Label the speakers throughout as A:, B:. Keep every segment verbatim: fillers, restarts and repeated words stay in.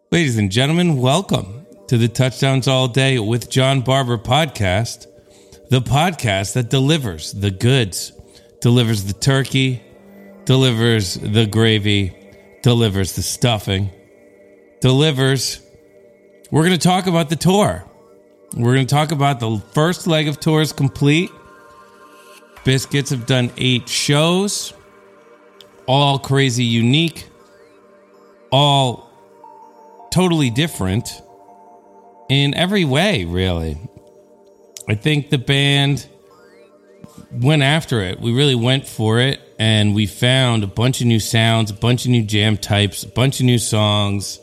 A: Ladies and gentlemen, welcome to the Touchdowns All Day with John Barber podcast, the podcast that delivers the goods, delivers the turkey, delivers the gravy, delivers the stuffing, delivers. We're going to talk about the tour. We're going to talk about the first leg of tour is complete. Biscuits have done eight shows, all crazy unique, all totally different in every way, really. I think the band went after it. We really went for it, and we found a bunch of new sounds, a bunch of new jam types, a bunch of new songs,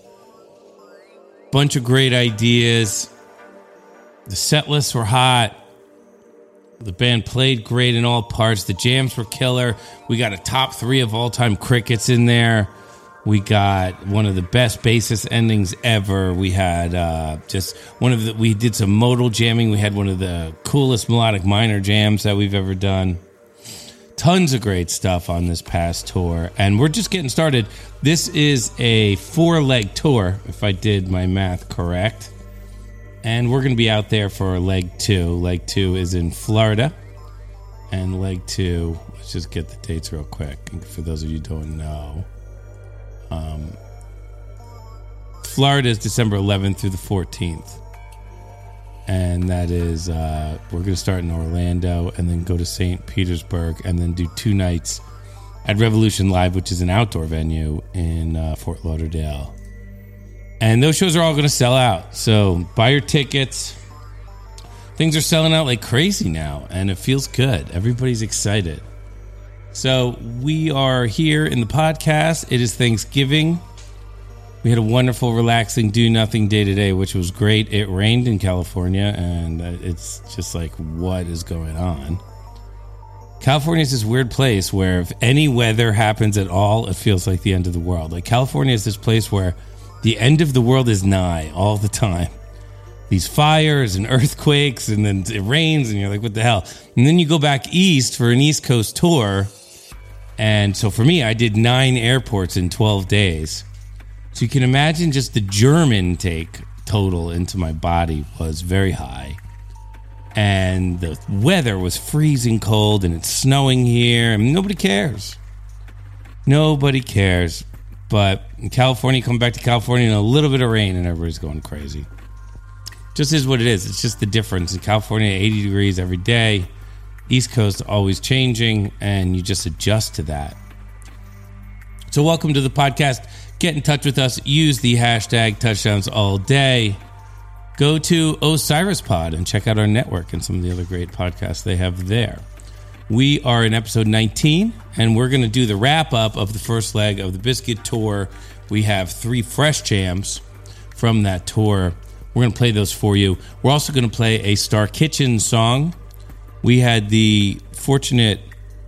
A: a bunch of great ideas. The set lists were hot. The band played great in all parts. The jams were killer. We got a top three of all-time crickets in there. We got one of the best bassist endings ever. We had uh, just one of the, we did some modal jamming. We had one of the coolest melodic minor jams that we've ever done. Tons of great stuff on this past tour. And we're just getting started. This is a four-leg tour, if I did my math correct. And we're going to be out there for leg two. Leg two is in Florida. And leg two, let's just get the dates real quick. For those of you who don't know. Um, Florida is December eleventh through the fourteenth. And that is, uh, we're going to start in Orlando and then go to Saint Petersburg and then do two nights at Revolution Live, which is an outdoor venue in uh, Fort Lauderdale. And those shows are all going to sell out. So buy your tickets. Things are selling out like crazy now, and it feels good. Everybody's excited. So we are here in the podcast. It is Thanksgiving. We had a wonderful, relaxing, do-nothing day today, which was great. It rained in California, and it's just like, what is going on? California is this weird place where if any weather happens at all, it feels like the end of the world. Like California is this place where the end of the world is nigh all the time. These fires and earthquakes, and then it rains, and you're like, what the hell? And then you go back east for an East Coast tour. And so for me, I did nine airports in twelve days. So you can imagine just the germ intake total into my body was very high. And the weather was freezing cold, and it's snowing here. I mean, nobody cares. Nobody cares. But in California, come back to California, and a little bit of rain, and everybody's going crazy. Just is what it is. It's just the difference. In California, eighty degrees every day. East Coast always changing, and you just adjust to that. So welcome to the podcast. Get in touch with us. Use the hashtag touchdowns all day. Go to Osiris Pod and check out our network and some of the other great podcasts they have there. We are in episode nineteen, and we're going to do the wrap-up of the first leg of the Biscuit Tour. We have three fresh jams from that tour. We're going to play those for you. We're also going to play a Star Kitchen song. We had the fortunate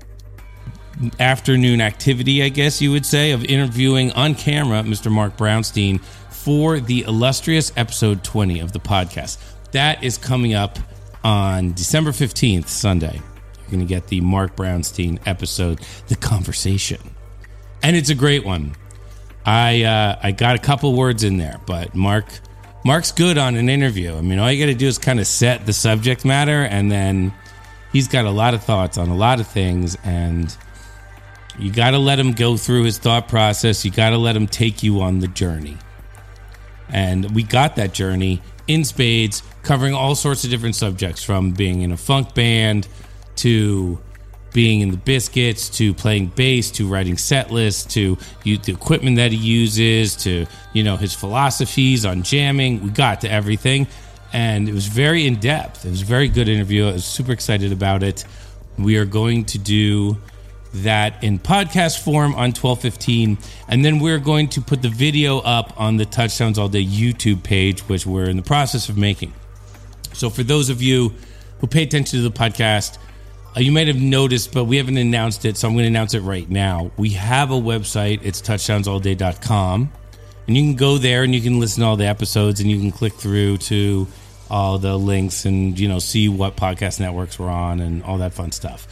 A: afternoon activity, I guess you would say, of interviewing on camera Mister Mark Brownstein for the illustrious episode twenty of the podcast. That is coming up on December fifteenth, Sunday. You're going to get the Mark Brownstein episode, The Conversation. And it's a great one. I uh, I got a couple words in there, but Mark Mark's good on an interview. I mean, all you got to do is kind of set the subject matter, and then he's got a lot of thoughts on a lot of things, and you got to let him go through his thought process. You got to let him take you on the journey. And we got that journey in spades, covering all sorts of different subjects, from being in a funk band to being in the Biscuits, to playing bass, to writing set lists, to you, the equipment that he uses, to, you know, his philosophies on jamming. We got to everything. And it was very in-depth. It was a very good interview. I was super excited about it. We are going to do that in podcast form on twelve fifteen. And then we're going to put the video up on the Touchdowns All Day YouTube page, which we're in the process of making. So for those of you who pay attention to the podcast, uh, you might have noticed, but we haven't announced it, so I'm going to announce it right now. We have a website. It's touchdowns all day dot com. And you can go there and you can listen to all the episodes, and you can click through to all the links and, you know, see what podcast networks we're on and all that fun stuff.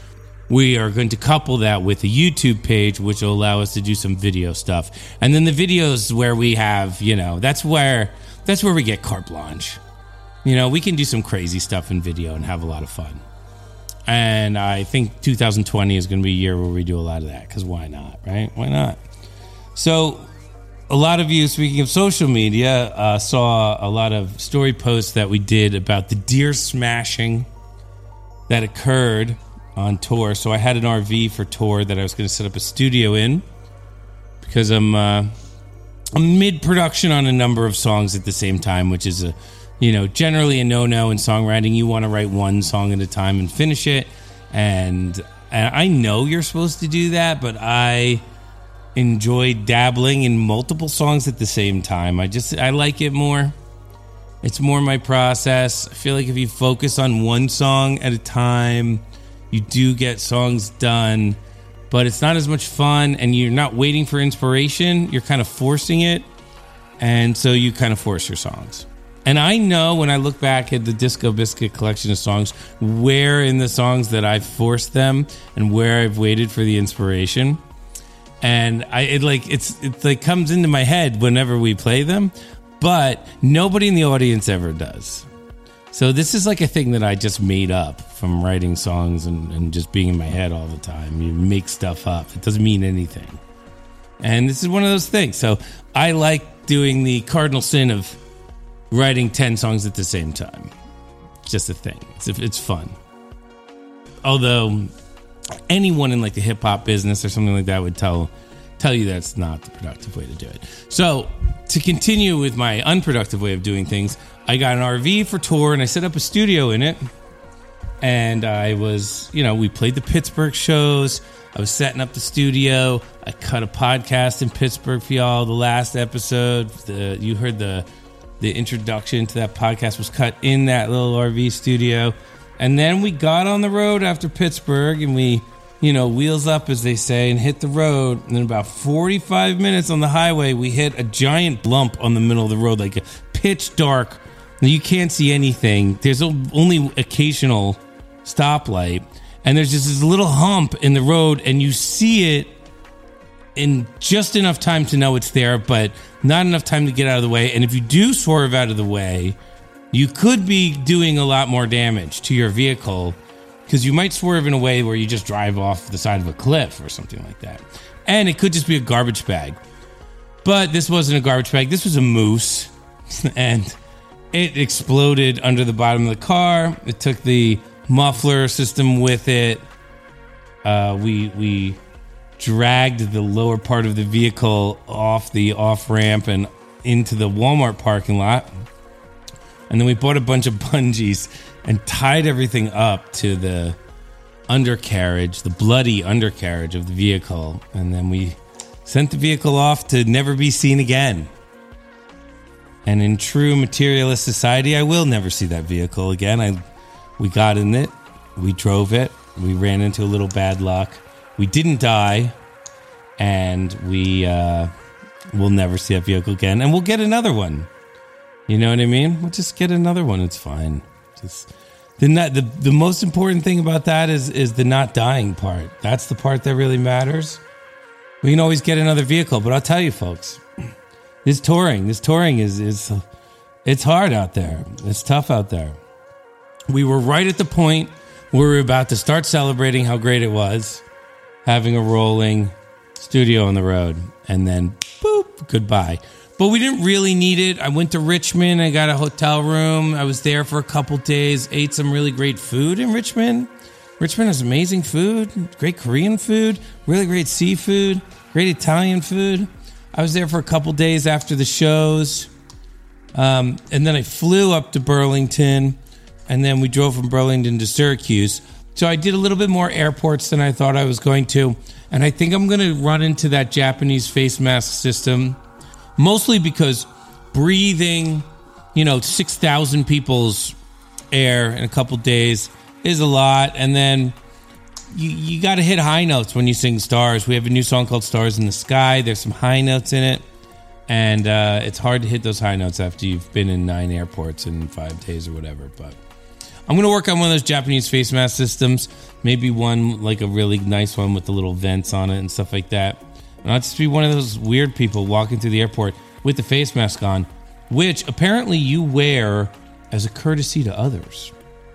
A: we are going to couple that with a YouTube page, which will allow us to do some video stuff. And then the videos where we have, you know, that's where that's where we get carte blanche. You know, we can do some crazy stuff in video and have a lot of fun. And I think two thousand twenty is going to be a year where we do a lot of that, because why not, right? Why not? So a lot of you, speaking of social media, uh, saw a lot of story posts that we did about the deer smashing that occurred on tour. So I had an R V for tour that I was going to set up a studio in, because I'm, uh, I'm mid-production on a number of songs at the same time, which is a, you know, generally a no-no in songwriting. You want to write one song at a time and finish it. And, and I know you're supposed to do that, but I enjoy dabbling in multiple songs at the same time. I just, I like it more. It's more my process. I feel like if you focus on one song at a time, you do get songs done, but it's not as much fun, and you're not waiting for inspiration. You're kind of forcing it, and so you kind of force your songs. And I know when I look back at the Disco Biscuit collection of songs, where in the songs that I've forced them and where I've waited for the inspiration. And I it like it's it's like comes into my head whenever we play them, but nobody in the audience ever does. So this is like a thing that I just made up from writing songs and, and just being in my head all the time. You make stuff up. It doesn't mean anything. And this is one of those things. So I like doing the cardinal sin of writing ten songs at the same time. It's just a thing. It's, it's fun. Although anyone in like the hip hop business or something like that would tell tell you that's not the productive way to do it. So to continue with my unproductive way of doing things, I got an R V for tour and I set up a studio in it. And I was, you know, we played the Pittsburgh shows. I was setting up the studio. I cut a podcast in Pittsburgh for y'all. The last episode, the, you heard the the introduction to that podcast was cut in that little R V studio. And then we got on the road after Pittsburgh and we, you know, wheels up, as they say, and hit the road. And in about forty-five minutes on the highway, we hit a giant lump on the middle of the road, like a pitch dark. You can't see anything. There's only occasional stoplight. And there's just this little hump in the road, and you see it in just enough time to know it's there, but not enough time to get out of the way. And if you do swerve out of the way, you could be doing a lot more damage to your vehicle, because you might swerve in a way where you just drive off the side of a cliff or something like that. And it could just be a garbage bag. But this wasn't a garbage bag. This was a moose. And it exploded under the bottom of the car. It took the muffler system with it. Uh, we we dragged the lower part of the vehicle off the off-ramp and into the Walmart parking lot. And then we bought a bunch of bungees and tied everything up to the undercarriage, the bloody undercarriage of the vehicle. And then we sent the vehicle off to never be seen again. And in true materialist society, I will never see that vehicle again. I, we got in it, we drove it, we ran into a little bad luck. We didn't die, and we uh, will never see that vehicle again. And we'll get another one. You know what I mean? We'll just get another one. It's fine. Just the not, the the most important thing about that is is the not dying part. That's the part that really matters. We can always get another vehicle, but I'll tell you, folks. This touring, this touring is, is, it's hard out there. It's tough out there. We were right at the point where we were about to start celebrating how great it was, having a rolling studio on the road, and then, boop, goodbye. But we didn't really need it. I went to Richmond. I got a hotel room. I was there for a couple days, ate some really great food in Richmond. Richmond has amazing food, great Korean food, really great seafood, great Italian food. I was there for a couple days after the shows, um, and then I flew up to Burlington, and then we drove from Burlington to Syracuse. So I did a little bit more airports than I thought I was going to, and I think I'm going to run into that Japanese face mask system, mostly because breathing, you know, six thousand people's air in a couple days is a lot, and then You you got to hit high notes when you sing Stars. We have a new song called Stars in the Sky. There's some high notes in it. And uh, it's hard to hit those high notes after you've been in nine airports in five days or whatever. But I'm going to work on one of those Japanese face mask systems. Maybe one, like a really nice one with the little vents on it and stuff like that. And I'll just be one of those weird people walking through the airport with the face mask on, which apparently you wear as a courtesy to others.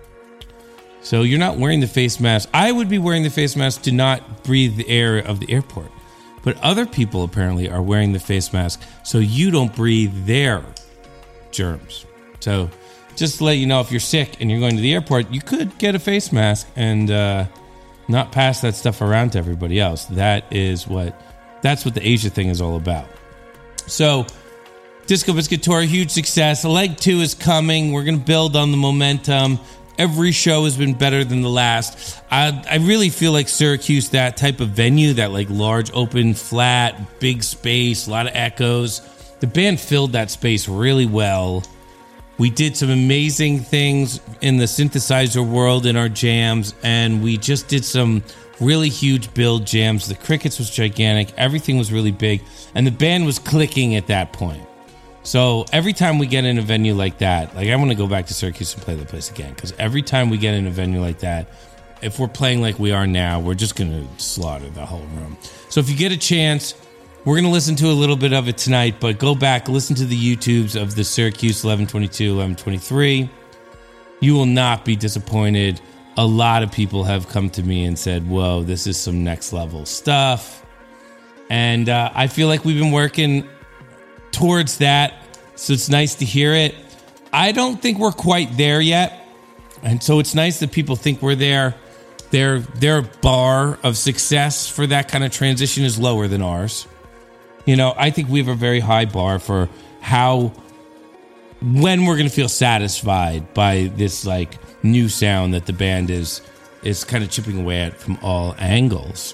A: So you're not wearing the face mask. I would be wearing the face mask to not breathe the air of the airport. But other people apparently are wearing the face mask so you don't breathe their germs. So just to let you know, if you're sick and you're going to the airport, you could get a face mask and uh, not pass that stuff around to everybody else. That is what, that's what the Asia thing is all about. So Disco Biscuit Tour, huge success. Leg two is coming. We're going to build on the momentum. Every show has been better than the last. I, I really feel like Syracuse, that type of venue, that like large, open, flat, big space, a lot of echoes. The band filled that space really well. We did some amazing things in the synthesizer world in our jams, and we just did some really huge build jams. The Crickets was gigantic. Everything was really big, and the band was clicking at that point. So every time we get in a venue like that, like I want to go back to Syracuse and play the place again, because every time we get in a venue like that, if we're playing like we are now, we're just going to slaughter the whole room. So if you get a chance, we're going to listen to a little bit of it tonight, but go back, listen to the YouTubes of the Syracuse eleven twenty-two, eleven twenty-three. You will not be disappointed. A lot of people have come to me and said, whoa, this is some next level stuff. And uh, I feel like we've been working towards that, so it's nice to hear it. I don't think we're quite there yet, and so it's nice that people think we're there. Their their bar of success for that kind of transition is lower than ours. You know, I think we have a very high bar for how, when we're going to feel satisfied by this like new sound that the band is is kind of chipping away at from all angles.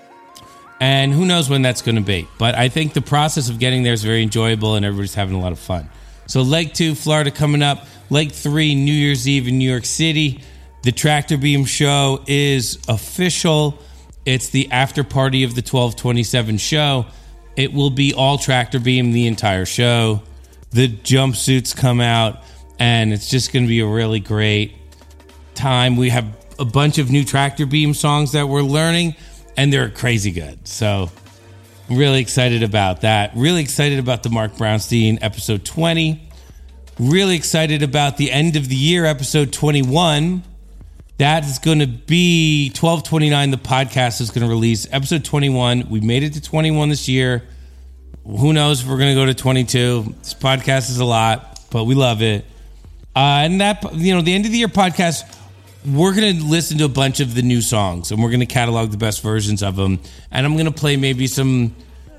A: And who knows when that's going to be. But I think the process of getting there is very enjoyable and everybody's having a lot of fun. So leg two, Florida coming up. Leg three, New Year's Eve in New York City. The Tractor Beam show is official. It's the after party of the twelve twenty-seven show. It will be all Tractor Beam the entire show. The jumpsuits come out, and it's just going to be a really great time. We have a bunch of new Tractor Beam songs that we're learning, and they're crazy good. So I'm really excited about that. Really excited about the Mark Brownstein episode twenty. Really excited about the end of the year episode twenty-one. That is going to be twelve twenty-nine. The podcast is going to release episode twenty-one. We made it to twenty-one this year. Who knows if we're going to go to twenty-two. This podcast is a lot, but we love it. Uh, and that, you know, the end of the year podcast, we're going to listen to a bunch of the new songs, and we're going to catalog the best versions of them. And I'm going to play maybe some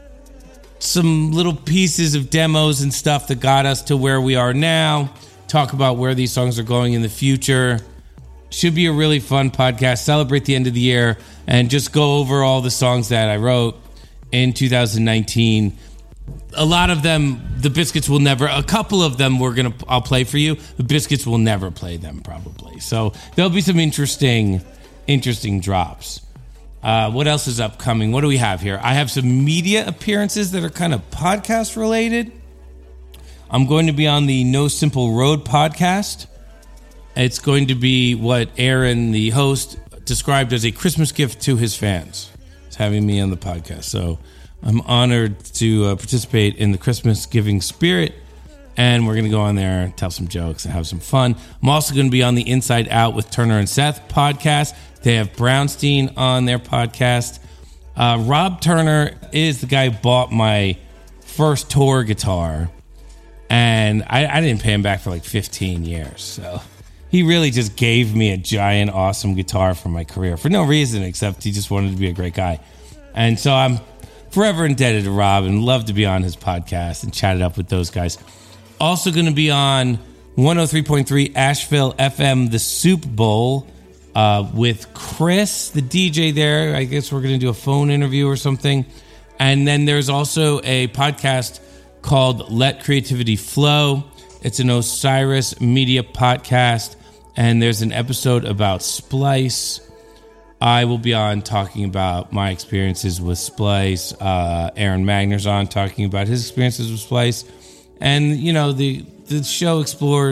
A: some little pieces of demos and stuff that got us to where we are now. Talk about where these songs are going in the future. Should be a really fun podcast. Celebrate the end of the year and just go over all the songs that I wrote in two thousand nineteen. A lot of them, the Biscuits will never, a couple of them we're going to, I'll play for you. The Biscuits will never play them probably. So there'll be some interesting, interesting drops. Uh, what else is upcoming? What do we have here? I have some media appearances that are kind of podcast related. I'm going to be on the No Simple Road podcast. It's going to be what Aaron, the host, described as a Christmas gift to his fans. He's having me on the podcast. So I'm honored to uh, participate in the Christmas giving spirit. And we're going to go on there, tell some jokes, and have some fun. I'm also going to be on the Inside Out with Turner and Seth podcast. They have Brownstein on their podcast. Uh, Rob Turner is the guy who bought my first tour guitar. And I, I didn't pay him back for like fifteen years. So he really just gave me a giant, awesome guitar for my career for no reason except he just wanted to be a great guy. And so I'm forever indebted to Rob and love to be on his podcast and chat it up with those guys. Also going to be on one oh three point three Asheville F M, the Soup Bowl, uh, with Chris, the D J there. I guess we're going to do a phone interview or something. And then there's also a podcast called Let Creativity Flow. It's an Osiris Media podcast. And there's an episode about Splice. I will be on talking about my experiences with Splice. Uh, Aaron Magner's on talking about his experiences with Splice. And, you know, the, the show explores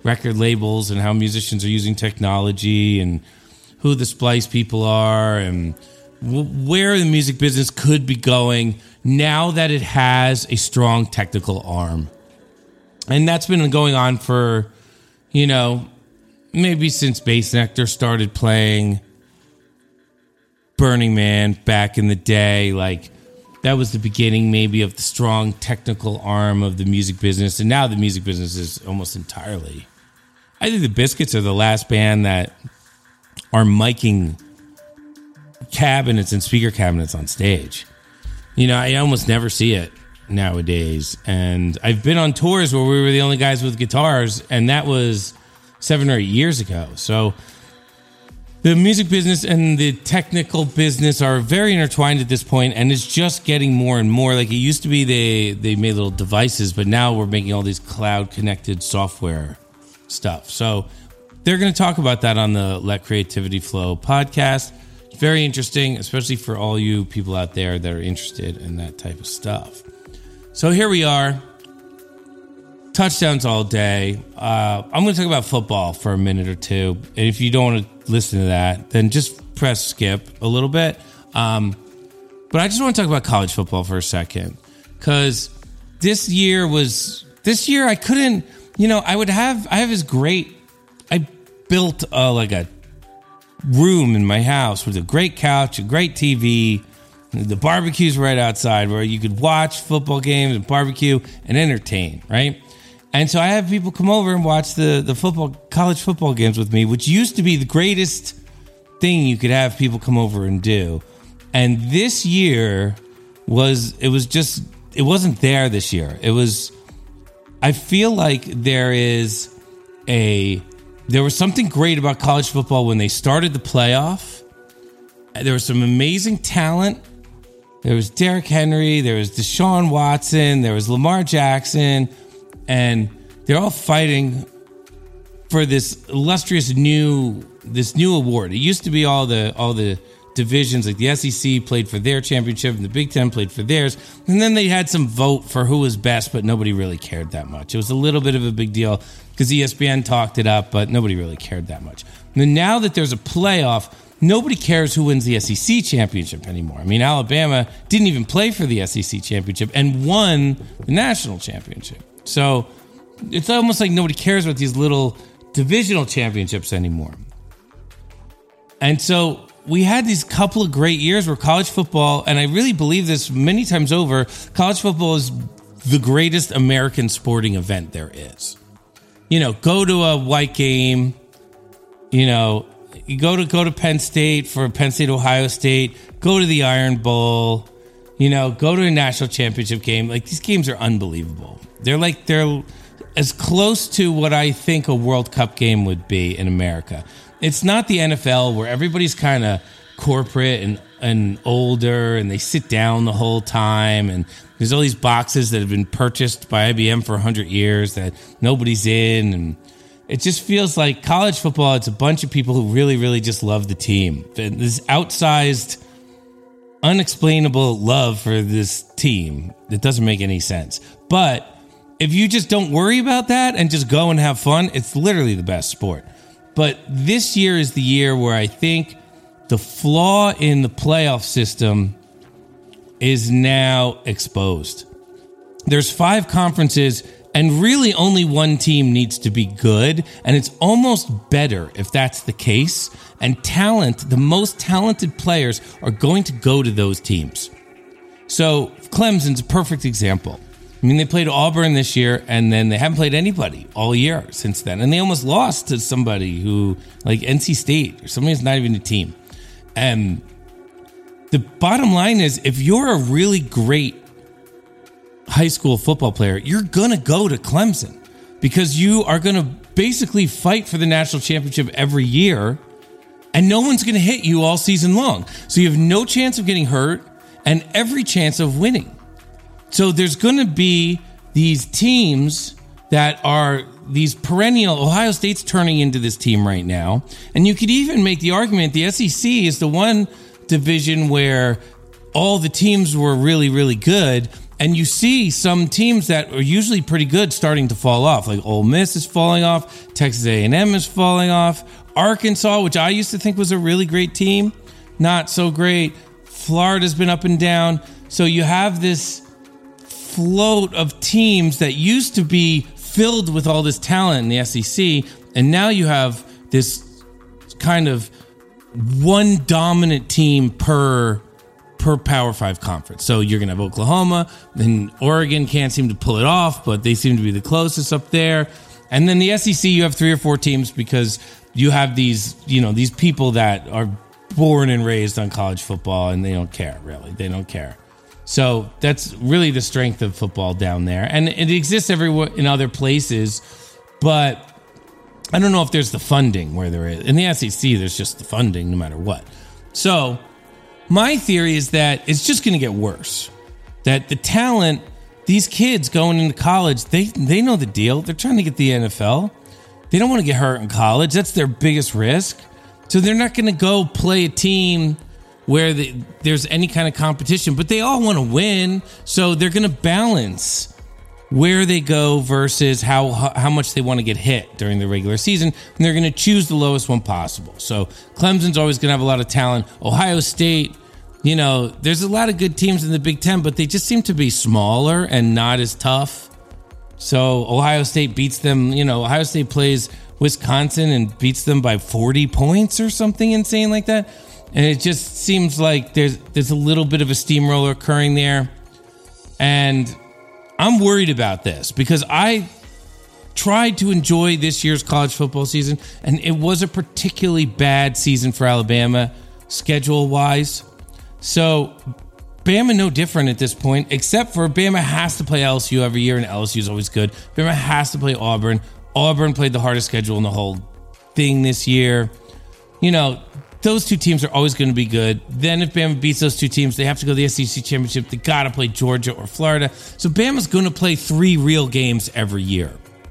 A: record labels and how musicians are using technology and who the Splice people are and w- where the music business could be going now that it has a strong technical arm. And that's been going on for, you know, maybe since Bassnectar started playing Burning Man back in the day. Like, that was the beginning maybe of the strong technical arm of the music business. And now the music business is almost entirely. I think the Biscuits are the last band that are miking cabinets and speaker cabinets on stage. You know, I almost never see it nowadays. And I've been on tours where we were the only guys with guitars, and that was seven or eight years ago. So the music business and the technical business are very intertwined at this point, and it's just getting more and more. Like, it used to be they, they made little devices, but now we're making all these cloud-connected software stuff. So they're going to talk about that on the Let Creativity Flow podcast. It's very interesting, especially for all you people out there that are interested in that type of stuff. So here we are. Touchdowns all day. Uh, I'm going to talk about football for a minute or two. And if you don't want to listen to that, then just press skip a little bit. Um, but I just want to talk about college football for a second. Because this year was... This year I couldn't... You know, I would have... I have this great... I built uh, like a room in my house with a great couch, a great T V. The barbecue's right outside where you could watch football games and barbecue and entertain, right? And so I have people come over and watch the, the football college football games with me, which used to be the greatest thing you could have people come over and do. And this year was, it was just, it wasn't there this year. It was, I feel like there is a, there was something great about college football when they started the playoff. There was some amazing talent. There was Derrick Henry, there was Deshaun Watson, there was Lamar Jackson, and they're all fighting for this illustrious new this new award. It used to be all the all the divisions, like the S E C played for their championship and the Big Ten played for theirs, and then they had some vote for who was best, but nobody really cared that much. It was a little bit of a big deal because E S P N talked it up, but nobody really cared that much. And now that there's a playoff, nobody cares who wins the S E C championship anymore. I mean, Alabama didn't even play for the S E C championship and won the national championship. So it's almost like nobody cares about these little divisional championships anymore. And so we had these couple of great years where college football, and I really believe this many times over, college football is the greatest American sporting event there is. You know, go to a white game, you know, you go to go to Penn State for Penn State, Ohio State, go to the Iron Bowl, you know, go to a national championship game. Like, these games are unbelievable. They're like, they're as close to what I think a World Cup game would be in America. It's not the N F L where everybody's kind of corporate and, and older and they sit down the whole time. And there's all these boxes that have been purchased by I B M for one hundred years that nobody's in. And it just feels like college football, it's a bunch of people who really, really just love the team. This outsized, unexplainable love for this team that doesn't make any sense. But if you just don't worry about that and just go and have fun, it's literally the best sport. But this year is the year where I think the flaw in the playoff system is now exposed. There's five conferences, and really only one team needs to be good, and it's almost better if that's the case. And talent, the most talented players are going to go to those teams. So Clemson's a perfect example. I mean, they played Auburn this year, and then they haven't played anybody all year since then. And they almost lost to somebody who, like N C State, or somebody who's not even a team. And the bottom line is, if you're a really great high school football player, you're going to go to Clemson because you are going to basically fight for the national championship every year, and no one's going to hit you all season long. So you have no chance of getting hurt and every chance of winning. So there's going to be these teams that are these perennial. Ohio State's turning into this team right now. And you could even make the argument the S E C is the one division where all the teams were really, really good. And you see some teams that are usually pretty good starting to fall off. Like Ole Miss is falling off. Texas A and M is falling off. Arkansas, which I used to think was a really great team, not so great. Florida's been up and down. So you have this float of teams that used to be filled with all this talent in the S E C. And now you have this kind of one dominant team per per Power Five conference. So you're going to have Oklahoma, then Oregon can't seem to pull it off, but they seem to be the closest up there. And then the S E C, you have three or four teams because you have these, you know, these people that are born and raised on college football and they don't care, really. They don't care. So that's really the strength of football down there. And it exists everywhere in other places, but I don't know if there's the funding where there is. In the S E C, there's just the funding no matter what. So my theory is that it's just going to get worse. That the talent, these kids going into college, they they know the deal. They're trying to get the N F L. They don't want to get hurt in college. That's their biggest risk. So they're not going to go play a team where the, there's any kind of competition, but they all want to win. So they're going to balance where they go versus how how much they want to get hit during the regular season, and they're going to choose the lowest one possible. So Clemson's always going to have a lot of talent. Ohio State, you know, there's a lot of good teams in the Big Ten, but they just seem to be smaller and not as tough. So Ohio State beats them, you know, Ohio State plays Wisconsin and beats them by forty points or something insane like that. And it just seems like there's there's a little bit of a steamroller occurring there. And I'm worried about this because I tried to enjoy this year's college football season, and it was a particularly bad season for Alabama schedule-wise. So Bama no different at this point, except for Bama has to play L S U every year, and L S U is always good. Bama has to play Auburn. Auburn played the hardest schedule in the whole thing this year. You know, those two teams are always going to be good. Then if Bama beats those two teams, they have to go to the S E C championship. They got to play Georgia or Florida. So Bama's going to play three real games every year.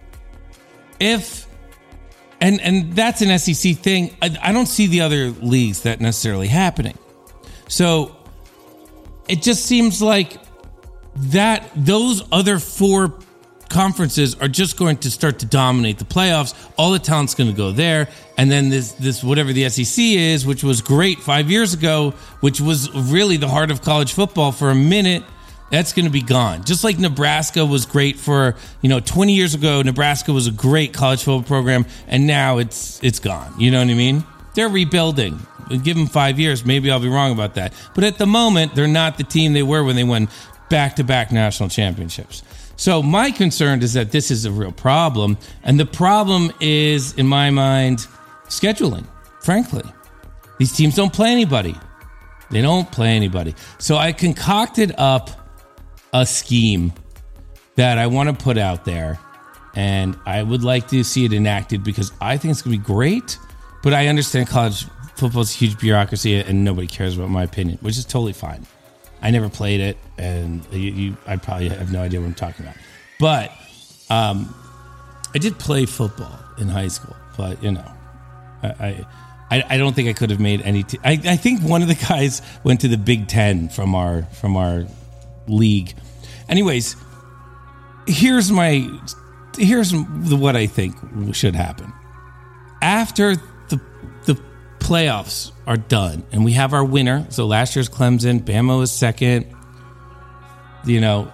A: If, and and that's an S E C thing. I, I don't see the other leagues that necessarily happening. So it just seems like that those other four conferences are just going to start to dominate the playoffs. All the talent's going to go there. And then this, this whatever the S E C is, which was great five years ago, which was really the heart of college football for a minute, that's going to be gone. Just like Nebraska was great for, you know, twenty years ago, Nebraska was a great college football program, and now it's it's gone. You know what I mean? They're rebuilding. Give them five years. Maybe I'll be wrong about that. But at the moment, they're not the team they were when they won back-to-back national championships. So my concern is that this is a real problem. And the problem is, in my mind, scheduling, frankly. These teams don't play anybody. They don't play anybody. So I concocted up a scheme that I want to put out there. And I would like to see it enacted because I think it's going to be great. But I understand college football is a huge bureaucracy and nobody cares about my opinion, which is totally fine. I never played it, and you, you, I probably have no idea what I'm talking about. But um, I did play football in high school, but, you know, I I, I don't think I could have made any te- I, I think one of the guys went to the Big Ten from our from our league. Anyways, here's my here's the, what I think should happen. After the the playoffs are done and we have our winner, so last year's Clemson, Bama was second, you know,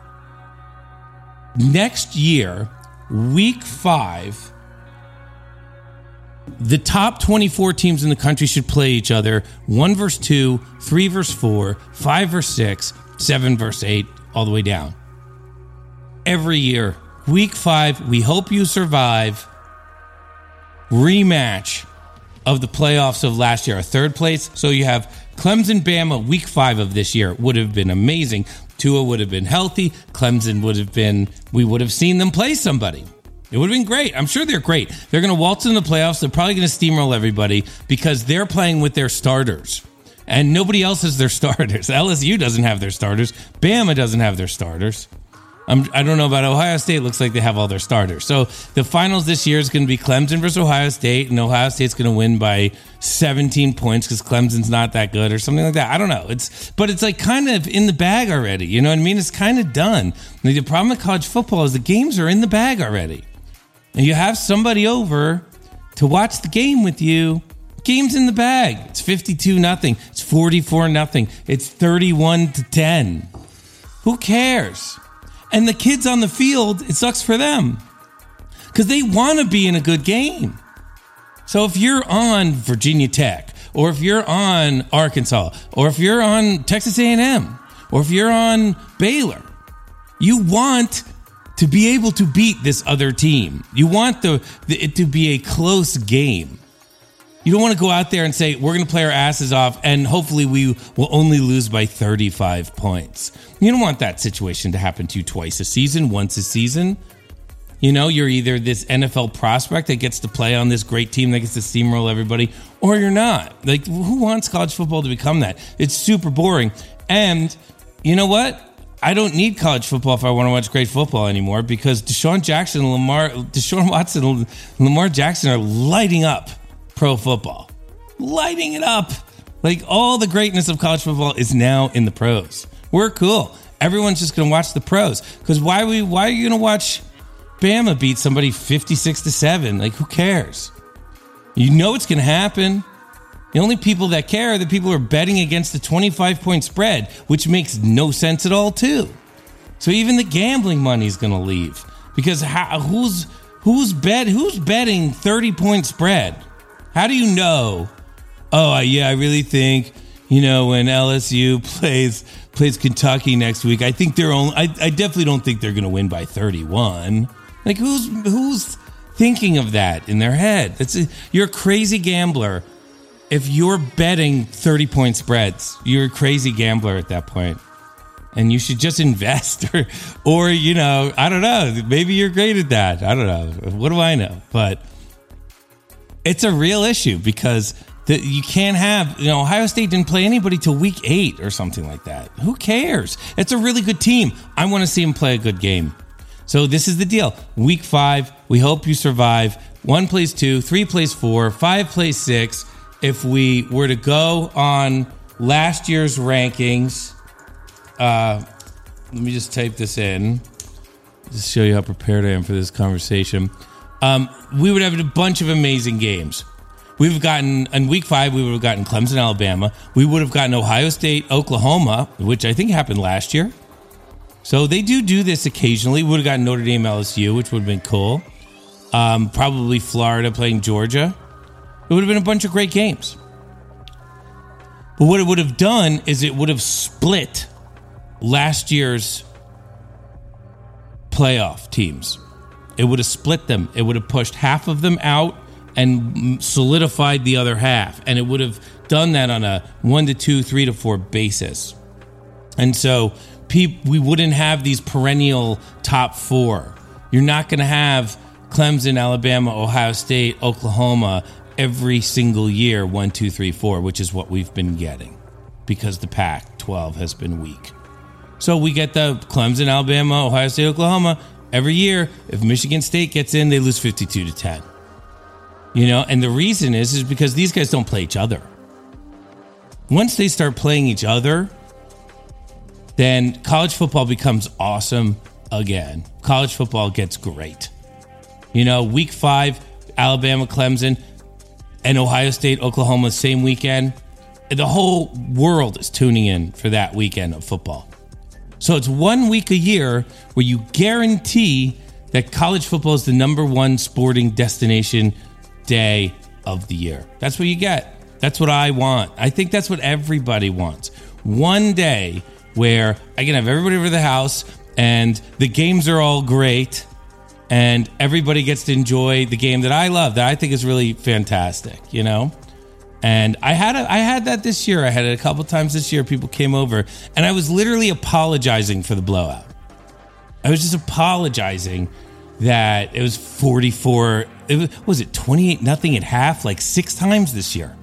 A: next year, week five, the top twenty-four teams in the country should play each other, one versus two, three versus four, five versus six, seven versus eight, all the way down. Every year, week five, we hope you survive, rematch of the playoffs of last year, a third place. So you have Clemson, Bama, week five of this year would have been amazing. Tua would have been healthy. Clemson would have been, we would have seen them play somebody. It would have been great. I'm sure they're great. They're going to waltz in the playoffs. They're probably going to steamroll everybody because they're playing with their starters. And nobody else has their starters. L S U doesn't have their starters. Bama doesn't have their starters. I'm, I don't know about Ohio State. Looks like they have all their starters. So the finals this year is going to be Clemson versus Ohio State, and Ohio State's going to win by seventeen points because Clemson's not that good or something like that. I don't know. It's but it's like kind of in the bag already. You know what I mean? It's kind of done. Like, the problem with college football is the games are in the bag already, and you have somebody over to watch the game with you. Game's in the bag. It's fifty-two nothing. It's forty-four nothing. It's thirty-one to ten. Who cares? And the kids on the field, it sucks for them because they want to be in a good game. So if you're on Virginia Tech, or if you're on Arkansas, or if you're on Texas A and M, or if you're on Baylor, you want to be able to beat this other team. You want the, the it to be a close game. You don't want to go out there and say, we're going to play our asses off and hopefully we will only lose by thirty-five points. You don't want that situation to happen to you twice a season, once a season. You know, you're either this N F L prospect that gets to play on this great team that gets to steamroll everybody, or you're not. Like, who wants college football to become that? It's super boring. And you know what? I don't need college football if I want to watch great football anymore because Deshaun Jackson, Lamar, Deshaun Watson, and Lamar Jackson are lighting up pro football, lighting it up. Like, all the greatness of college football is now in the pros. We're cool. Everyone's just going to watch the pros because why we why are you going to watch Bama beat somebody fifty-six to seven? Like, who cares? You know it's going to happen. The only people that care are the people who are betting against the twenty-five point spread, which makes no sense at all too. So even the gambling money is going to leave because how, who's who's bet who's betting thirty point spread? How do you know? Oh, yeah, I really think, you know, when L S U plays plays Kentucky next week, I think they're only. I, I definitely don't think they're going to win by thirty-one. Like, who's who's thinking of that in their head? That's a, you're a crazy gambler if you're betting thirty point spreads. You're a crazy gambler at that point, and you should just invest, or, or you know, I don't know. Maybe you're great at that. I don't know. What do I know? But it's a real issue because the, you can't have, you know, Ohio State didn't play anybody till week eight or something like that. Who cares? It's a really good team. I want to see them play a good game. So this is the deal. Week five, we hope you survive. One plays two, three plays four, five plays six. If we were to go on last year's rankings, uh, let me just type this in, just show you how prepared I am for this conversation. Um, we would have a bunch of amazing games. We would have gotten, in week five, we would have gotten Clemson, Alabama. We would have gotten Ohio State, Oklahoma, which I think happened last year. So they do do this occasionally. We would have gotten Notre Dame, L S U, which would have been cool. Um, probably Florida playing Georgia. It would have been a bunch of great games. But what it would have done is it would have split last year's playoff teams. It would have split them. It would have pushed half of them out and solidified the other half. And it would have done that on a one to two, three to four basis. And so pe- we wouldn't have these perennial top four. You're not going to have Clemson, Alabama, Ohio State, Oklahoma every single year, one, two, three, four, which is what we've been getting because the Pac twelve has been weak. So we get the Clemson, Alabama, Ohio State, Oklahoma every year. If Michigan State gets in, they lose fifty-two to ten. You know, and the reason is, is because these guys don't play each other. Once they start playing each other, then college football becomes awesome again. College football gets great. You know, week five, Alabama, Clemson, and Ohio State, Oklahoma, same weekend. The whole world is tuning in for that weekend of football. So it's one week a year where you guarantee that college football is the number one sporting destination day of the year. That's what you get. That's what I want. I think that's what everybody wants. One day where I can have everybody over the house and the games are all great and everybody gets to enjoy the game that I love, that I think is really fantastic, you know? And I had a, I had that this year. I had it a couple times this year. People came over and I was literally apologizing for the blowout. I was just apologizing that it was forty-four. It was, was it twenty-eight nothing at half, like six times this year.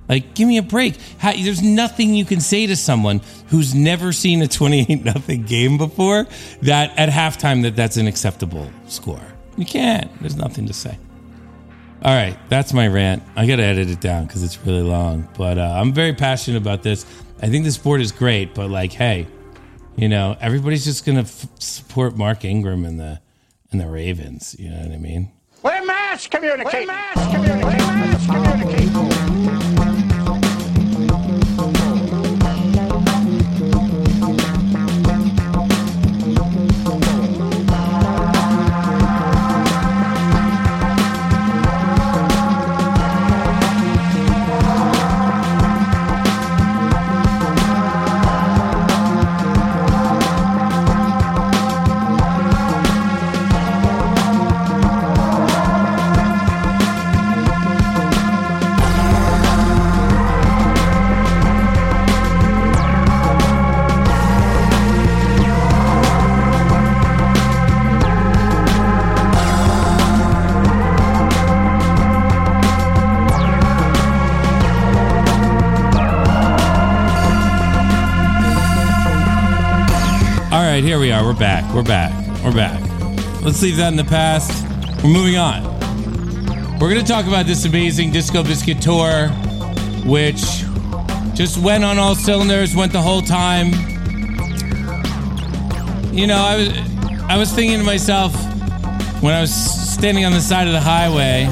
A: Like, give me a break. How, there's nothing you can say to someone who's never seen a twenty-eight nothing game before that at halftime that that's an acceptable score. You can't. There's nothing to say. All right, that's my rant. I got to edit it down because it's really long. But uh, I'm very passionate about this. I think the sport is great, but like, hey, you know, everybody's just going to f- support Mark Ingram and the and the Ravens. You know what I mean?
B: We're mass communicating. We're mass communicating. We're mass communicating.
A: Here we are. We're back. We're back. We're back. Let's leave that in the past. We're moving on. We're going to talk about this amazing Disco Biscuit tour, which just went on all cylinders, went the whole time. You know, I was I was thinking to myself when I was standing on the side of the highway,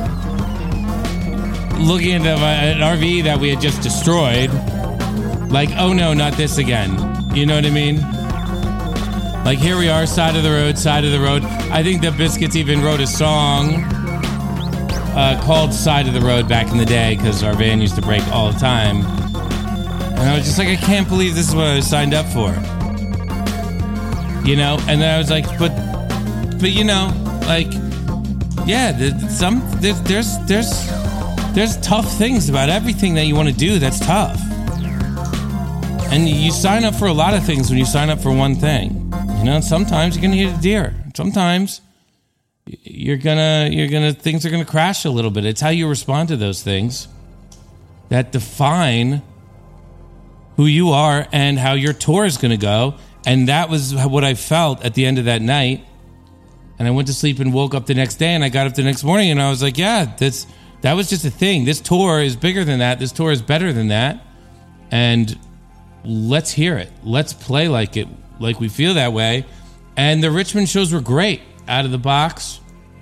A: looking at an R V that we had just destroyed, like, oh no, not this again. You know what I mean? Like, here we are, side of the road, side of the road. I think the Biscuits even wrote a song uh, called Side of the Road back in the day because our van used to break all the time. And I was just like, I can't believe this is what I signed up for. You know? And then I was like, but, but you know, like, yeah, there's some, there's, there's, there's, there's tough things about everything that you want to do that's tough. And you sign up for a lot of things when you sign up for one thing. You know, sometimes you're gonna hit a deer. Sometimes you're gonna you're gonna things are gonna crash a little bit. It's how you respond to those things that define who you are and how your tour is gonna go. And that was what I felt at the end of that night. And I went to sleep and woke up the next day, and I got up the next morning, and I was like, yeah, that's that was just a thing. This tour is bigger than that. This tour is better than that. And let's hear it. Let's play like it. Like we feel that way. And the Richmond shows were great out of the box.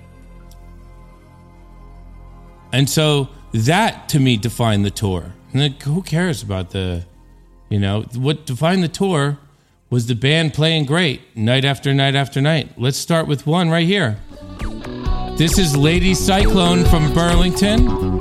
A: And so that to me defined the tour. And like, who cares about the, you know, what defined the tour was the band playing great night after night after night. Let's start with one right here. This is Lady Cyclone from Burlington.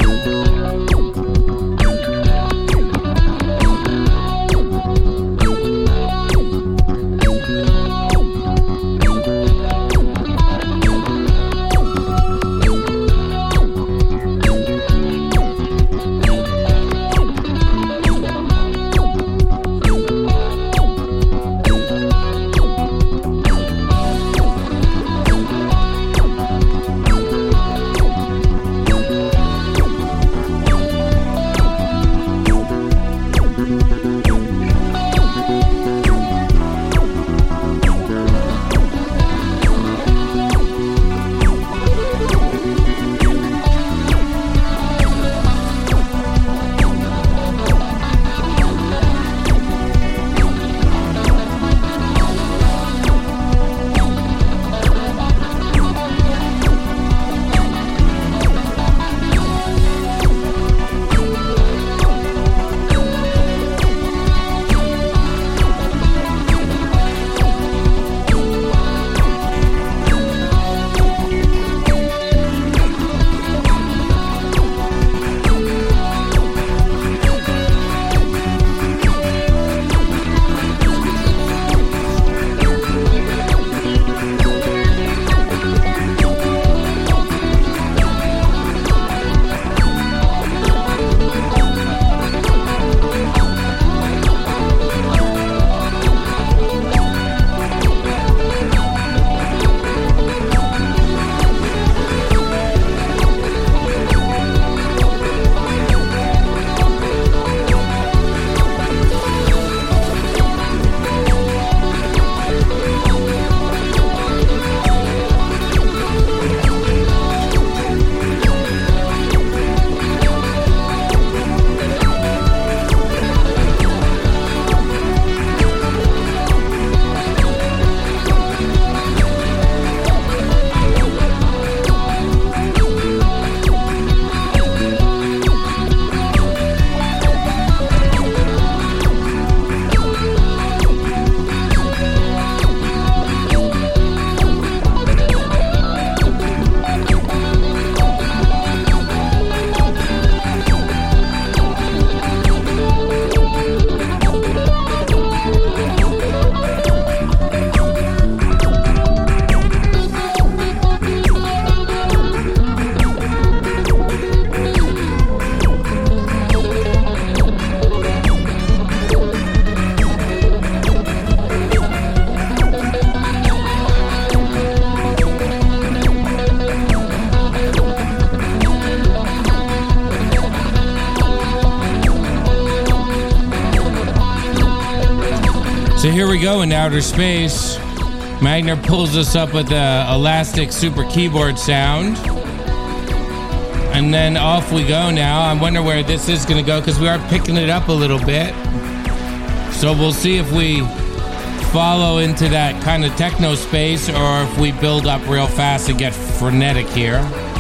A: we go in outer space. Magner pulls us up with the elastic super keyboard sound. And then off we go now. I wonder where this is going to go because we are picking it up a little bit. So we'll see if we follow into that kind of techno space or if we build up real fast and get frenetic here.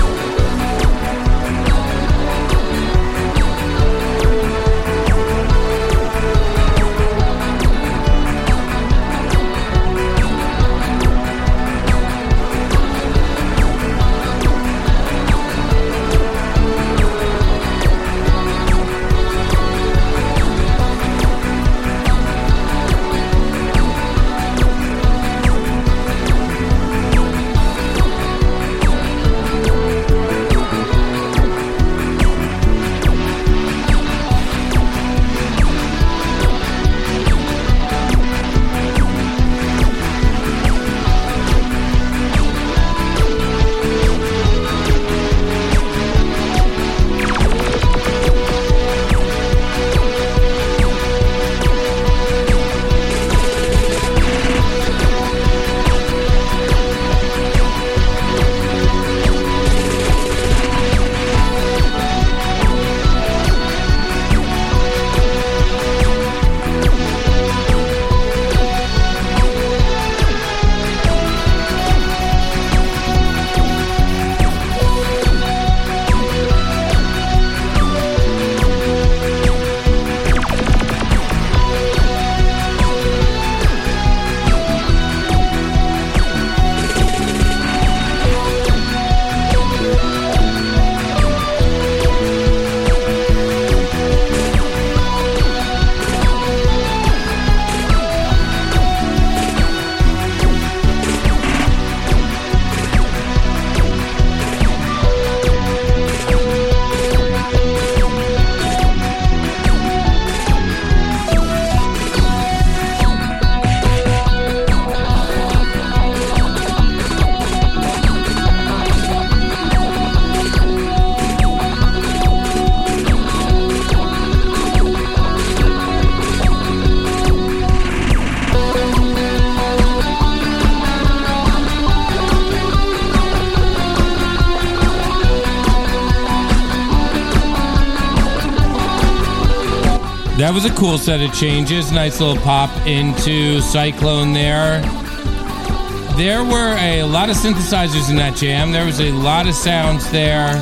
A: That was a cool set of changes. Nice little pop into Cyclone there. There were a lot of synthesizers in that jam. There was a lot of sounds there.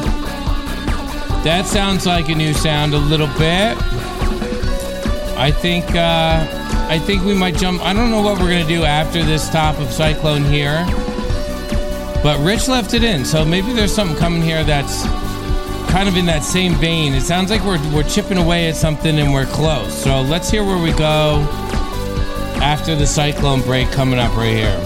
A: That sounds like a new sound a little bit. I think uh, I think we might jump. I don't know what we're going to do after this top of Cyclone here. But Rich left it in, so maybe there's something coming here that's kind of in that same vein. It sounds like we're we're chipping away at something and we're close. So let's hear where we go after the Cyclone break coming up right here.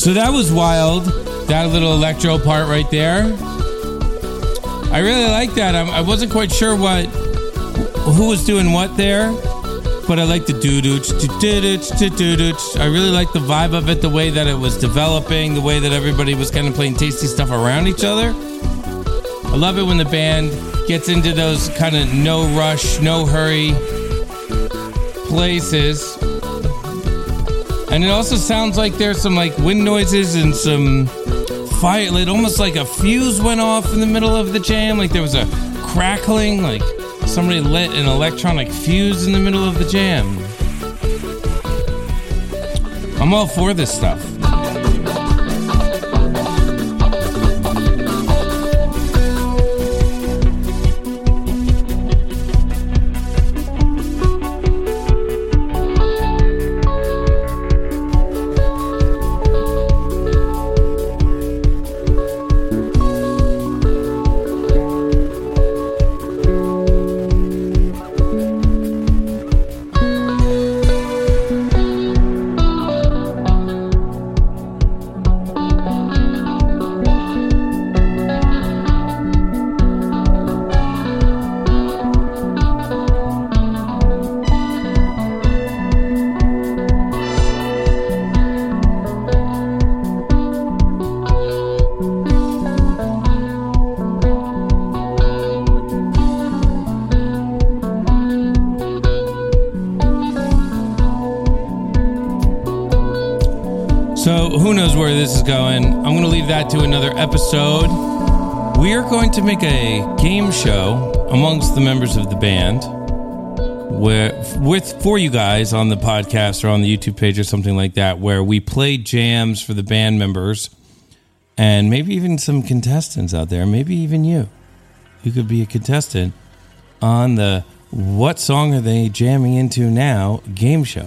A: So that was wild. That little electro part right there. I really like that. I'm, I wasn't quite sure what who was doing what there, but I like the doo-dooch, doo-dooch, doo-dooch. I really like the vibe of it, the way that it was developing, the way that everybody was kind of playing tasty stuff around each other. I love it when the band gets into those kind of no rush, no hurry places. And it also sounds like there's some like wind noises and some fire, like almost like a fuse went off in the middle of the jam, like there was a crackling, like somebody lit an electronic fuse in the middle of the jam. I'm all for this stuff. So who knows where this is going. I'm going to leave that to another episode. We are going to make a game show amongst the members of the band where with for you guys on the podcast or on the YouTube page or something like that, where we play jams for the band members and maybe even some contestants out there, maybe even you. You could be a contestant on the What Song Are They Jamming Into Now game show.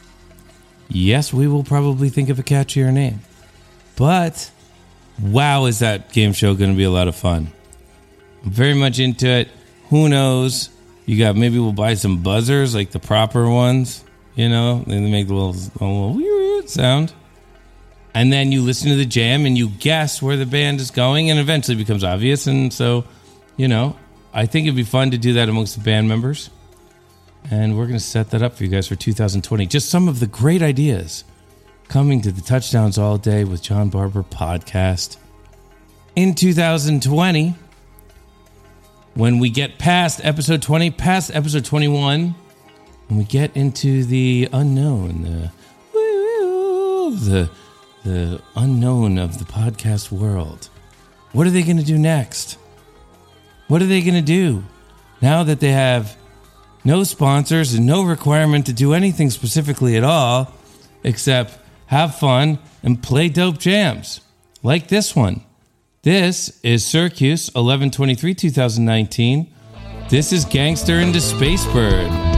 A: Yes, we will probably think of a catchier name. But, wow, is that game show going to be a lot of fun. I'm very much into it. Who knows? You got, maybe we'll buy some buzzers, like the proper ones. You know, they make a little, a little weird sound. And then you listen to the jam and you guess where the band is going, and eventually it becomes obvious. And so, you know, I think it'd be fun to do that amongst the band members. And we're going to set that up for you guys for two thousand twenty. Just some of the great ideas coming to the Touchdowns All Day with John Barber podcast in two thousand twenty. When we get past episode twenty, past episode twenty-one, when we get into the unknown, the the, the unknown of the podcast world. What are they going to do next? What are they going to do now that they have no sponsors and no requirement to do anything specifically at all except have fun and play dope jams like this one? This is Circus eleven twenty-three twenty nineteen. This is Gangster into Spacebird.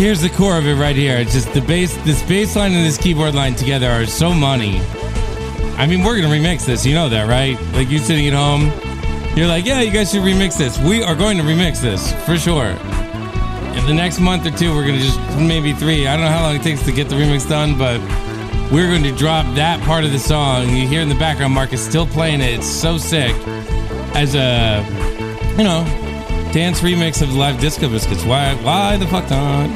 A: here's the core of it right here. It's just the bass, this bass line and this keyboard line together are so money. I mean, we're going to remix this. You know that, right? Like, you sitting at home, you're like, yeah, you guys should remix this. We are going to remix this, for sure. In the next month or two, we're going to just, maybe three. I don't know how long it takes to get the remix done, but we're going to drop that part of the song. You hear in the background, Mark is still playing it. It's so sick. As a, you know, dance remix of Live Disco Biscuits. Why, why the fuck not?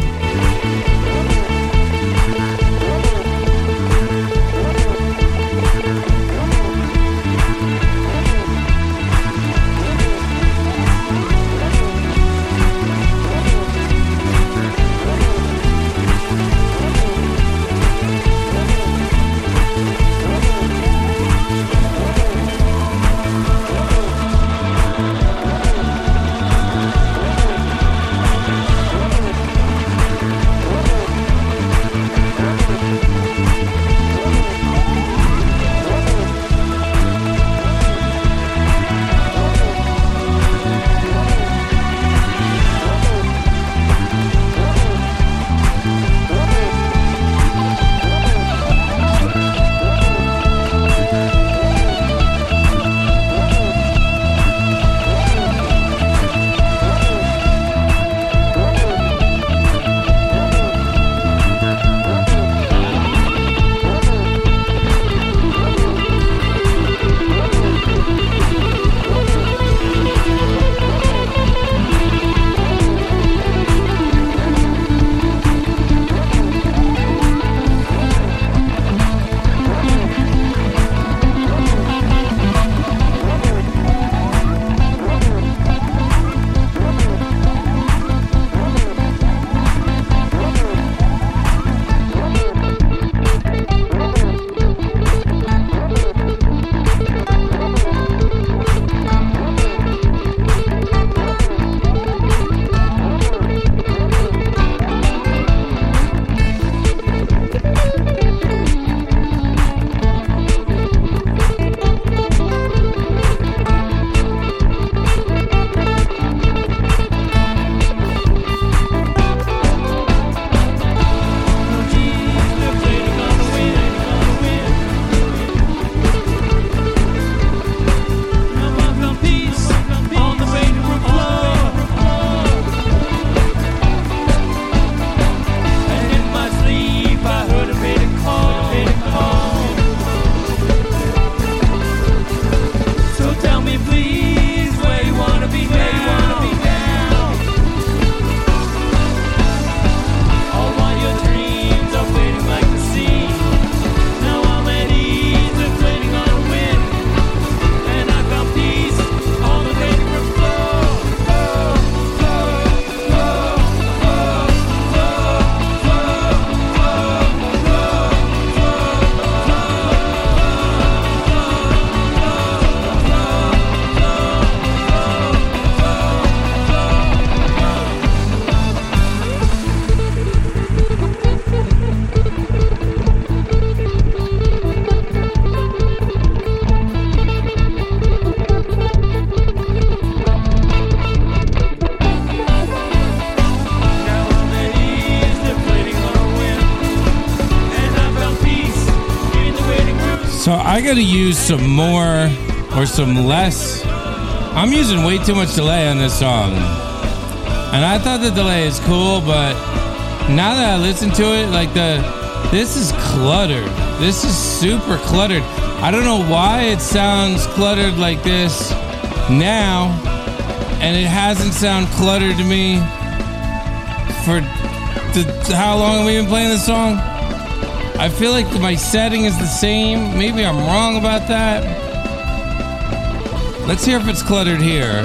A: So I got to use some more or some less. I'm using way too much delay on this song. And I thought the delay is cool, but now that I listen to it, like the, this is cluttered. This is super cluttered. I don't know why it sounds cluttered like this now, and it hasn't sound cluttered to me for the, how long have we been playing this song? I feel like my setting is the same. Maybe I'm wrong about that. Let's hear if it's cluttered here.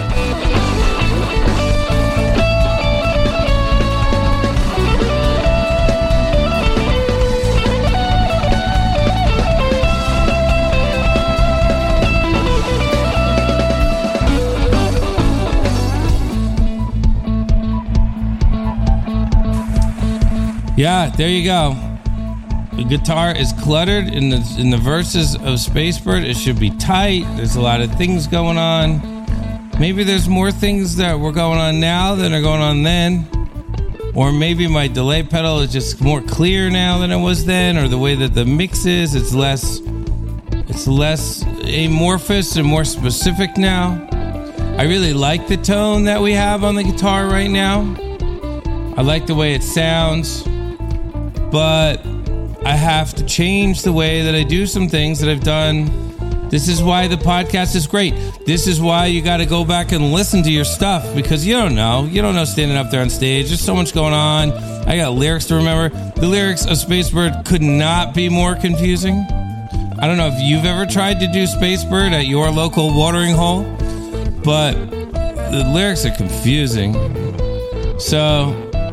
A: Yeah, there you go. The guitar is cluttered in the in the verses of Spacebird. It should be tight. There's a lot of things going on. Maybe there's more things that were going on now than are going on then. or maybe my delay pedal is just more clear now than it was then, or the way that the mix is, it's less, it's less amorphous and more specific now. I really like the tone that we have on the guitar right now. I like the way it sounds, but I have to change the way that I do some things that I've done. This is why the podcast is great. This is why you got to go back and listen to your stuff, because you don't know. You don't know standing up there on stage. There's so much going on. I got lyrics to remember. The lyrics of Spacebird could not be more confusing. I don't know if you've ever tried to do Spacebird at your local watering hole, but the lyrics are confusing. So,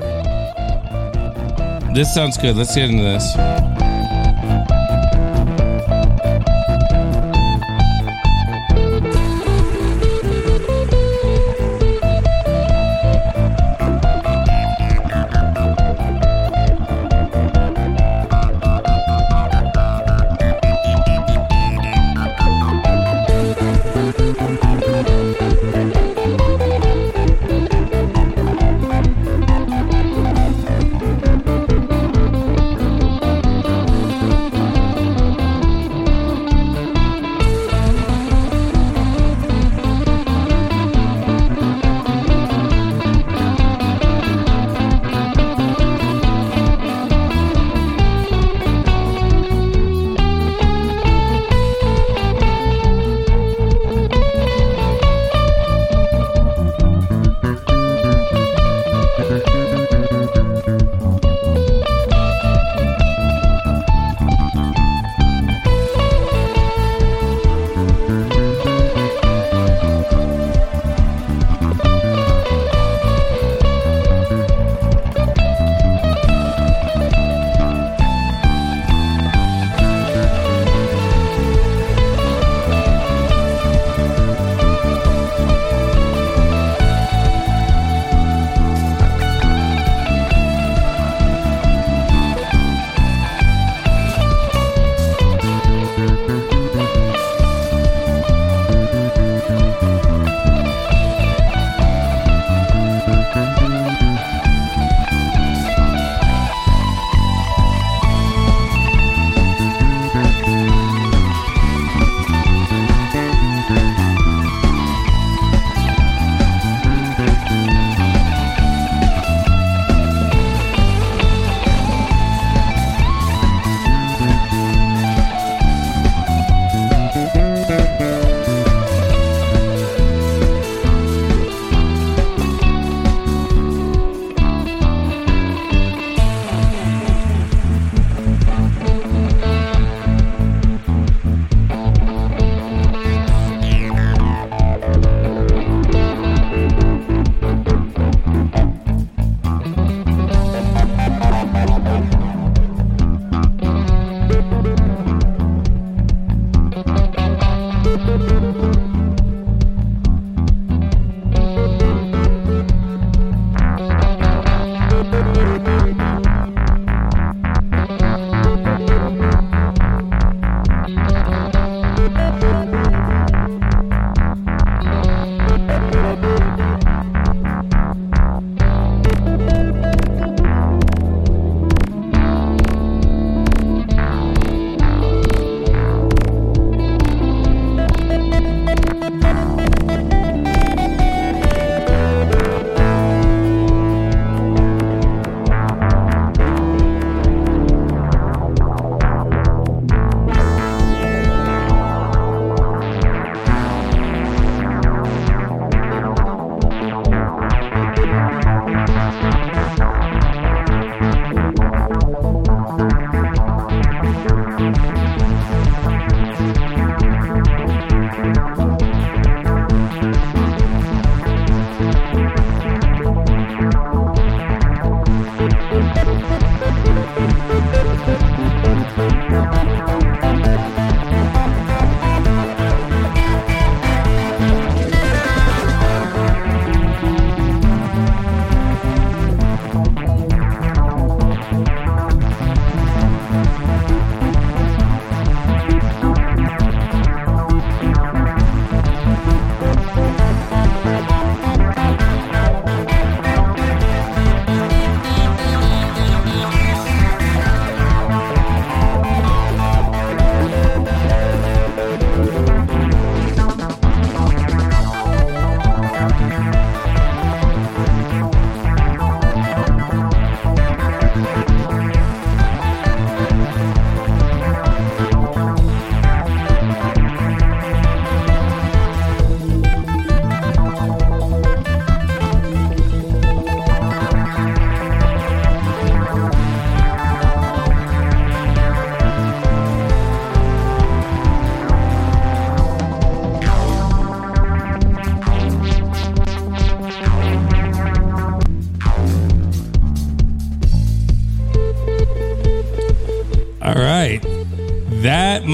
A: this sounds good. Let's get into this.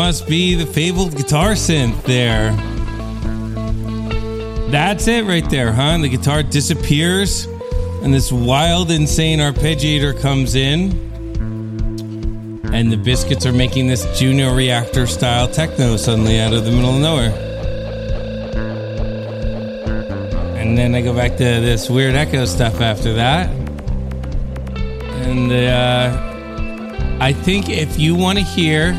A: must be the fabled guitar synth there. That's it right there, huh? The guitar disappears, and this wild, insane arpeggiator comes in, and the Biscuits are making this Juno Reactor-style techno suddenly out of the middle of nowhere. And then I go back to this weird echo stuff after that. And uh, I think if you want to hear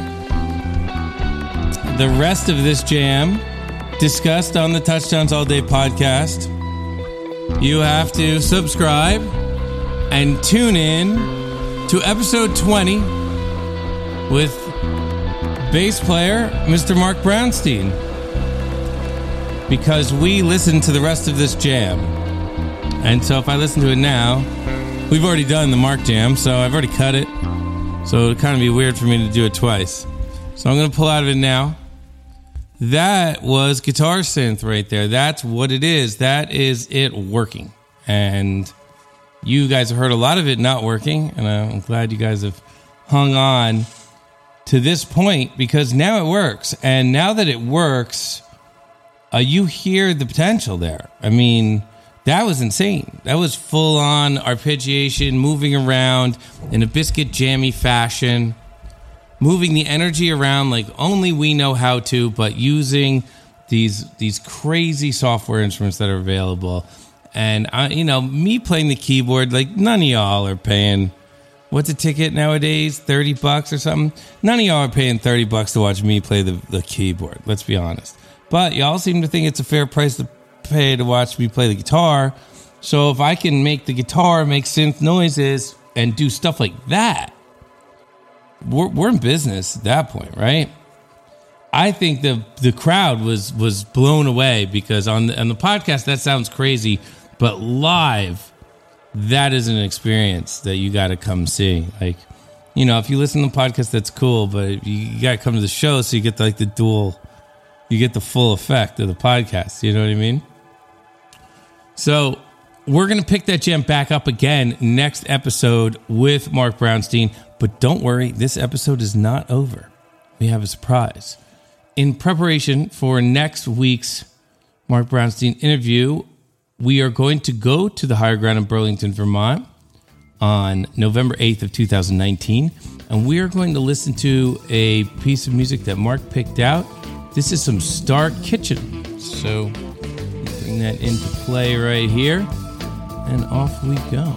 A: the rest of this jam discussed on the Touchdowns All Day podcast, you have to subscribe and tune in to episode twenty with bass player Mister Mark Brownstein, because we listened to the rest of this jam. And so if I listen to it now, we've already done the Mark jam, so I've already cut it. So it'd kind of be weird for me to do it twice. So I'm going to pull out of it now. That was guitar synth right there. That's what it is. That is it working. And you guys have heard a lot of it not working, and I'm glad you guys have hung on to this point, because now it works. And now that it works, uh, you hear the potential there. I mean, that was insane. That was full-on arpeggiation, moving around in a Biscuit jammy fashion, moving the energy around like only we know how to, but using these these crazy software instruments that are available. And, I, you know, me playing the keyboard, like none of y'all are paying, what's a ticket nowadays, thirty bucks or something? None of y'all are paying thirty bucks to watch me play the, the keyboard, let's be honest. But y'all seem to think it's a fair price to pay to watch me play the guitar. So if I can make the guitar make synth noises and do stuff like that, We're, we're in business at that point, right? I think the the crowd was was blown away, because on the, on the podcast that sounds crazy, but live, that is an experience that you got to come see. Like, you know, if you listen to the podcast, that's cool, but you, you got to come to the show so you get the, like the dual, you get the full effect of the podcast. You know what I mean? So we're gonna pick that jam back up again next episode with Mark Brownstein. But don't worry, this episode is not over. We have a surprise. In preparation for next week's Mark Brownstein interview, we are going to go to the Higher Ground in Burlington, Vermont on November eighth of two thousand nineteen. And we are going to listen to a piece of music that Mark picked out. This is some Star Kitchen. So bring that into play right here. And off we go.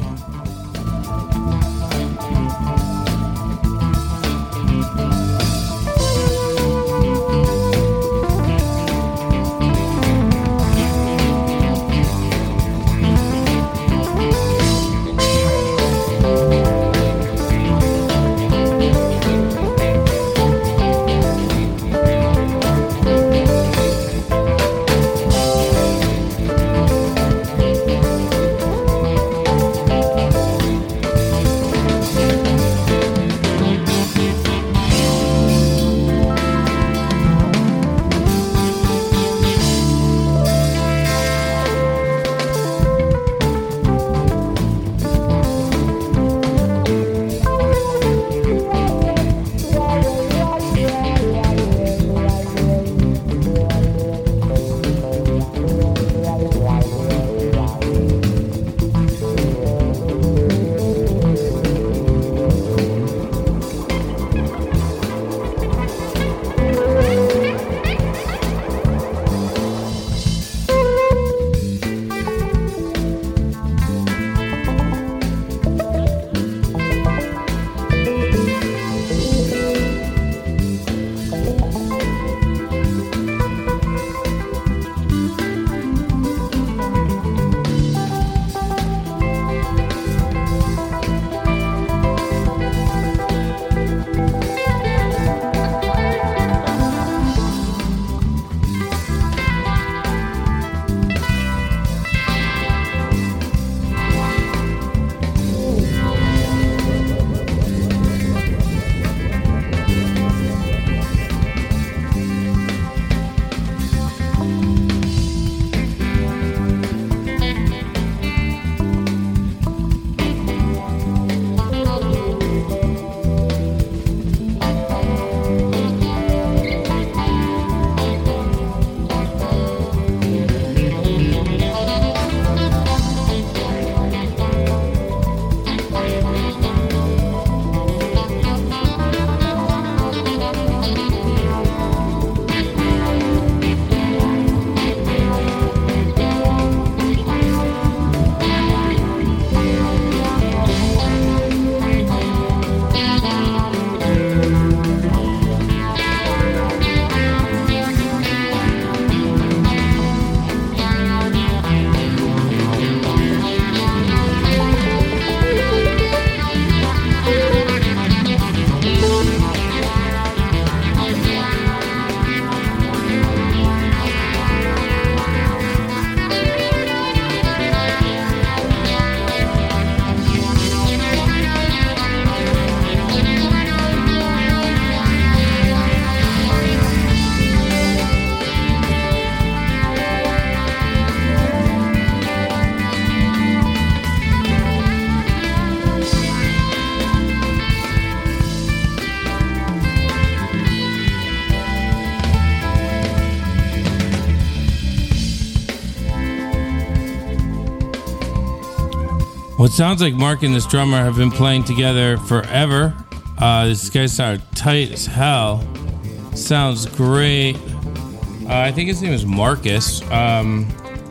A: Well, it sounds like Mark and this drummer have been playing together forever. Uh, this guy sounds tight as hell. Sounds great. Uh, I think his name is Marcus. Um,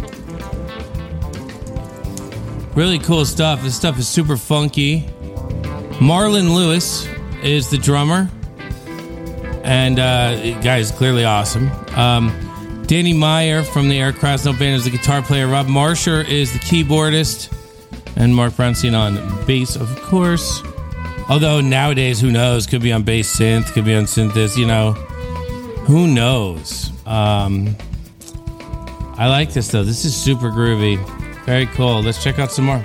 A: really cool stuff. This stuff is super funky. Marlon Lewis is the drummer. And uh, the guy is clearly awesome. Um, Danny Meyer from the Eric Krasno Band is the guitar player. Rob Marsher is the keyboardist. And Mark Brownstein on bass, of course. Although nowadays, who knows? Could be on bass synth, could be on synthesizer, you know. Who knows? Um, I like this, though. This is super groovy. Very cool. Let's check out some more.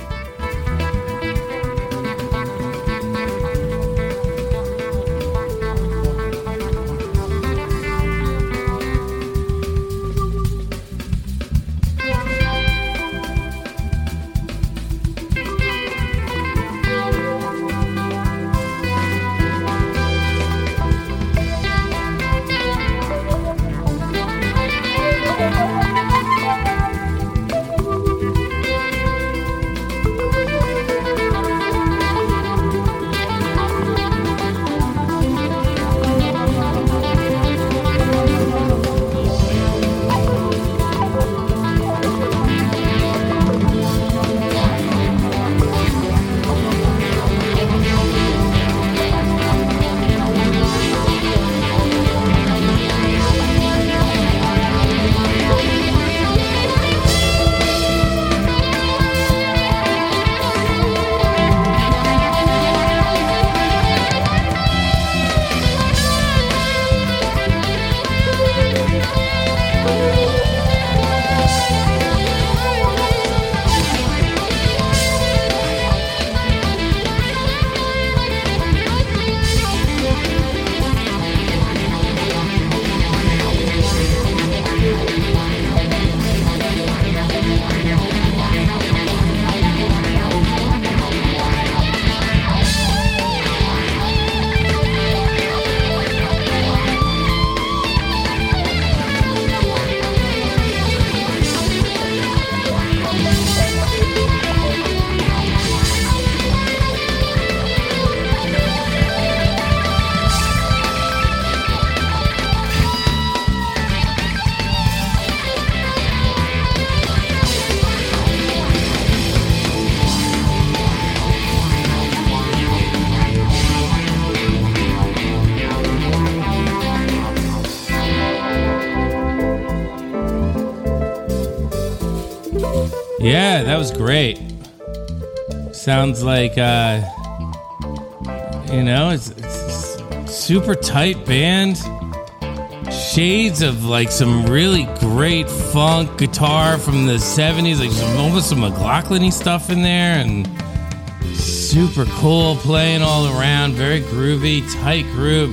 A: Yeah, that was great. Sounds like, uh, you know, it's, it's a super tight band. Shades of like some really great funk guitar from the seventies, like some, almost some McLaughlin-y stuff in there, and super cool playing all around. Very groovy, tight group.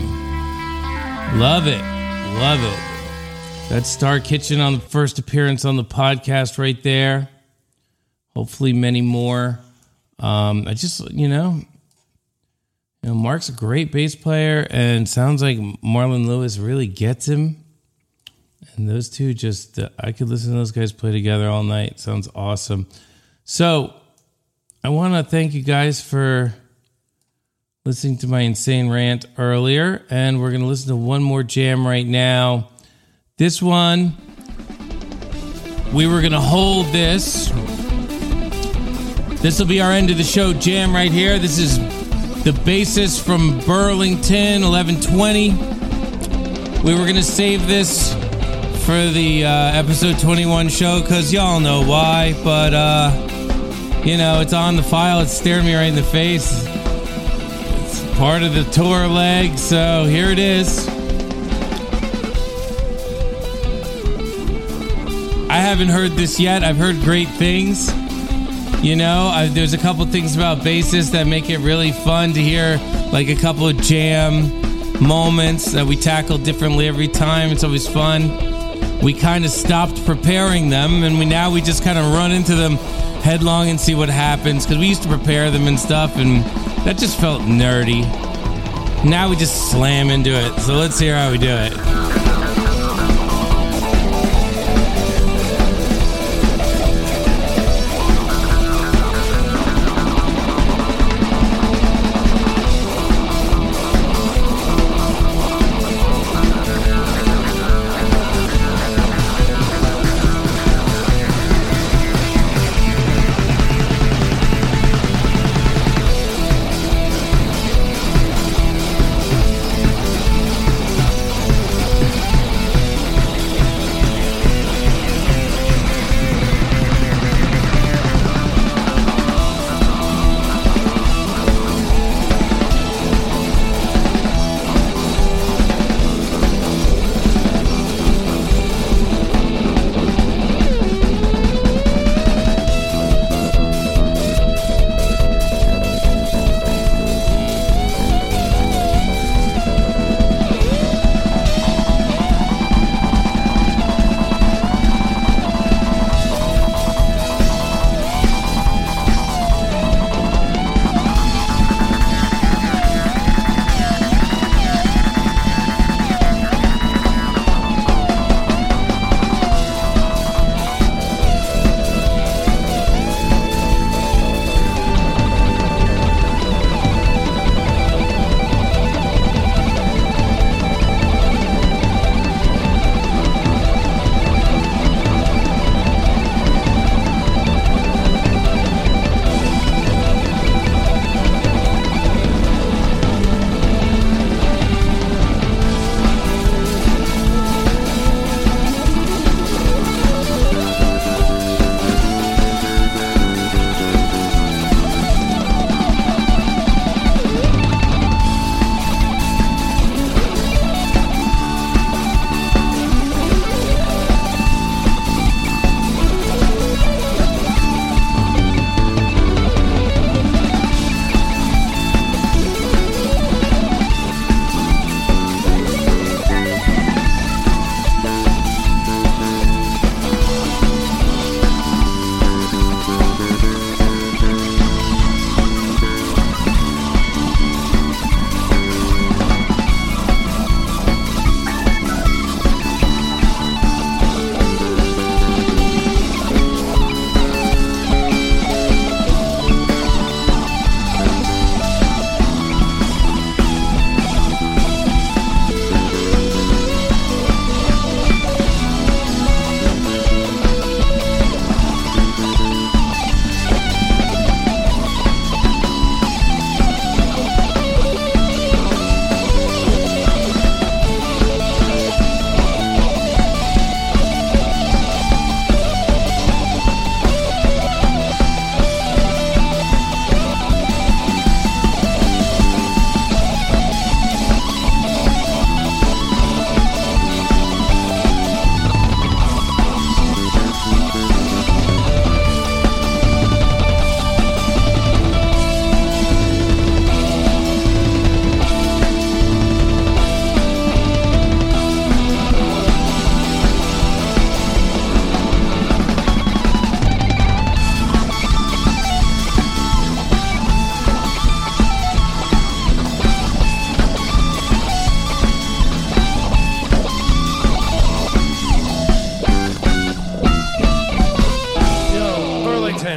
A: Love it. Love it. That's Star Kitchen on the first appearance on the podcast right there. Hopefully many more. Um, I just, you know, you know, Mark's a great bass player, and sounds like Marlon Lewis really gets him. And those two just, uh, I could listen to those guys play together all night. Sounds awesome. So I want to thank you guys for listening to my insane rant earlier, and we're going to listen to one more jam right now. This one, we were going to hold this. This will be our end of the show jam right here. This is the bassist from Burlington, eleven twenty. We were going to save this for the uh, episode twenty-one show because y'all know why. But, uh, you know, it's on the file. It's staring me right in the face. It's part of the tour leg. So here it is. I haven't heard this yet. I've heard great things. You know, I, there's a couple things about bassists that make it really fun to hear, like a couple of jam moments that we tackle differently every time. It's always fun. We kind of stopped preparing them, and we now we just kind of run into them headlong and see what happens, because we used to prepare them and stuff, and that just felt nerdy. Now we just slam into it. So let's hear how we do it.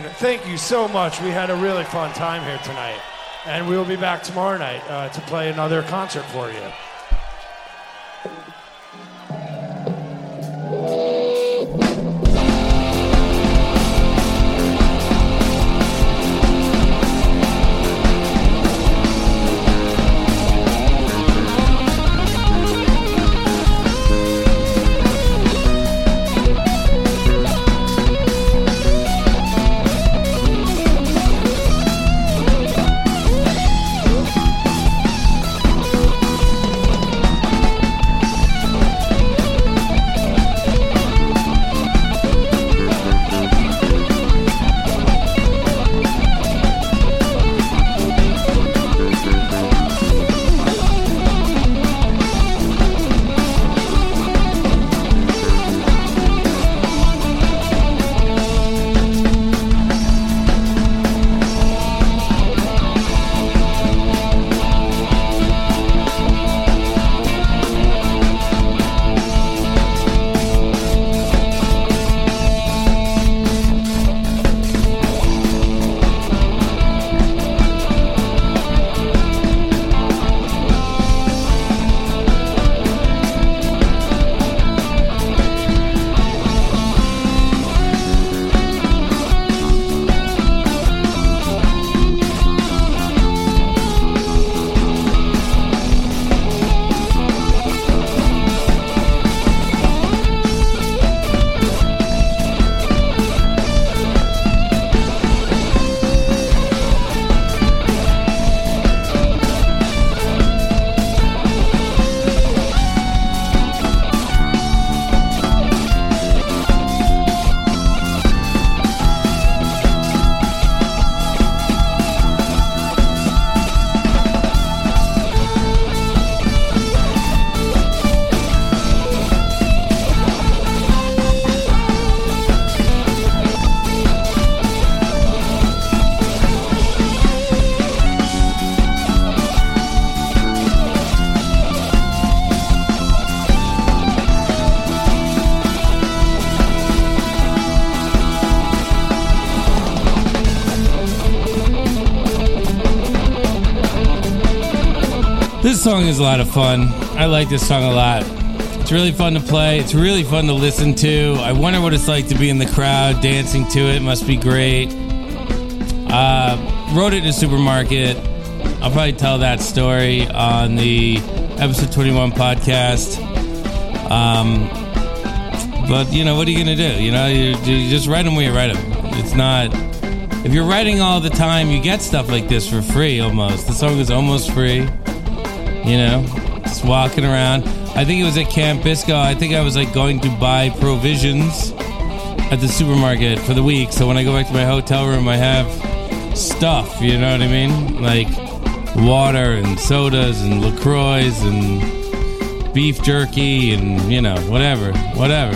C: thank you so much. We had a really fun time here tonight. And we will be back tomorrow night uh, to play another concert for you.
A: This song is a lot of fun. I like this song a lot. It's really fun to play. It's really fun to listen to. I wonder what it's like to be in the crowd dancing to it. Must be great. Uh, wrote it in a supermarket. I'll probably tell that story on the episode twenty-one podcast. Um, but, you know, what are you going to do? You know, you, you just write them where you write them. It's not... If you're writing all the time, you get stuff like this for free almost. The song is almost free. You know, just walking around. I think it was at Camp Bisco. I think I was like going to buy provisions at the supermarket for the week. So when I go back to my hotel room, I have stuff, you know what I mean? Like water and sodas and LaCroix and beef jerky and, you know, whatever, whatever.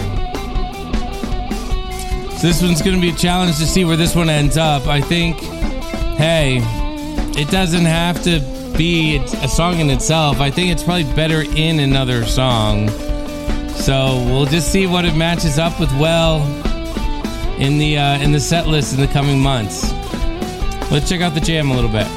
A: So this one's going to be a challenge to see where this one ends up. I think, hey, it doesn't have to be a song in itself. I think it's probably better in another song. So we'll just see what it matches up with well in the uh, in the set list in the coming months. Let's check out the jam a little bit.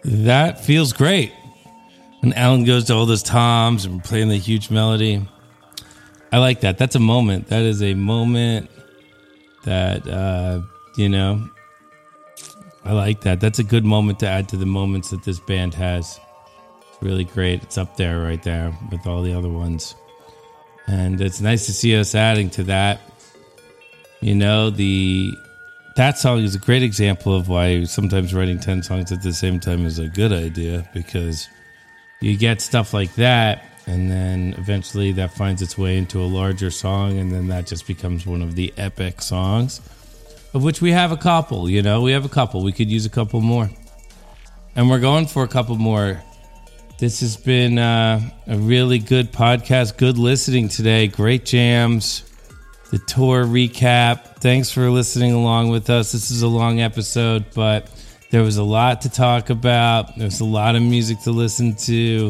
A: that feels great. When Alan goes to all those toms and we're playing the huge melody. I like that. That's a moment. That is a moment that, uh, you know, I like that. That's a good moment to add to the moments that this band has. It's really great. It's up there right there with all the other ones. And it's nice to see us adding to that. You know, the that song is a great example of why sometimes writing ten songs at the same time is a good idea, because you get stuff like that, and then eventually that finds its way into a larger song, and then that just becomes one of the epic songs, of which we have a couple, you know? We have a couple. We could use a couple more. And we're going for a couple more. This has been uh, a really good podcast. Good listening today. Great jams. The tour recap. Thanks for listening along with us. This is a long episode, but there was a lot to talk about. There's a lot of music to listen to.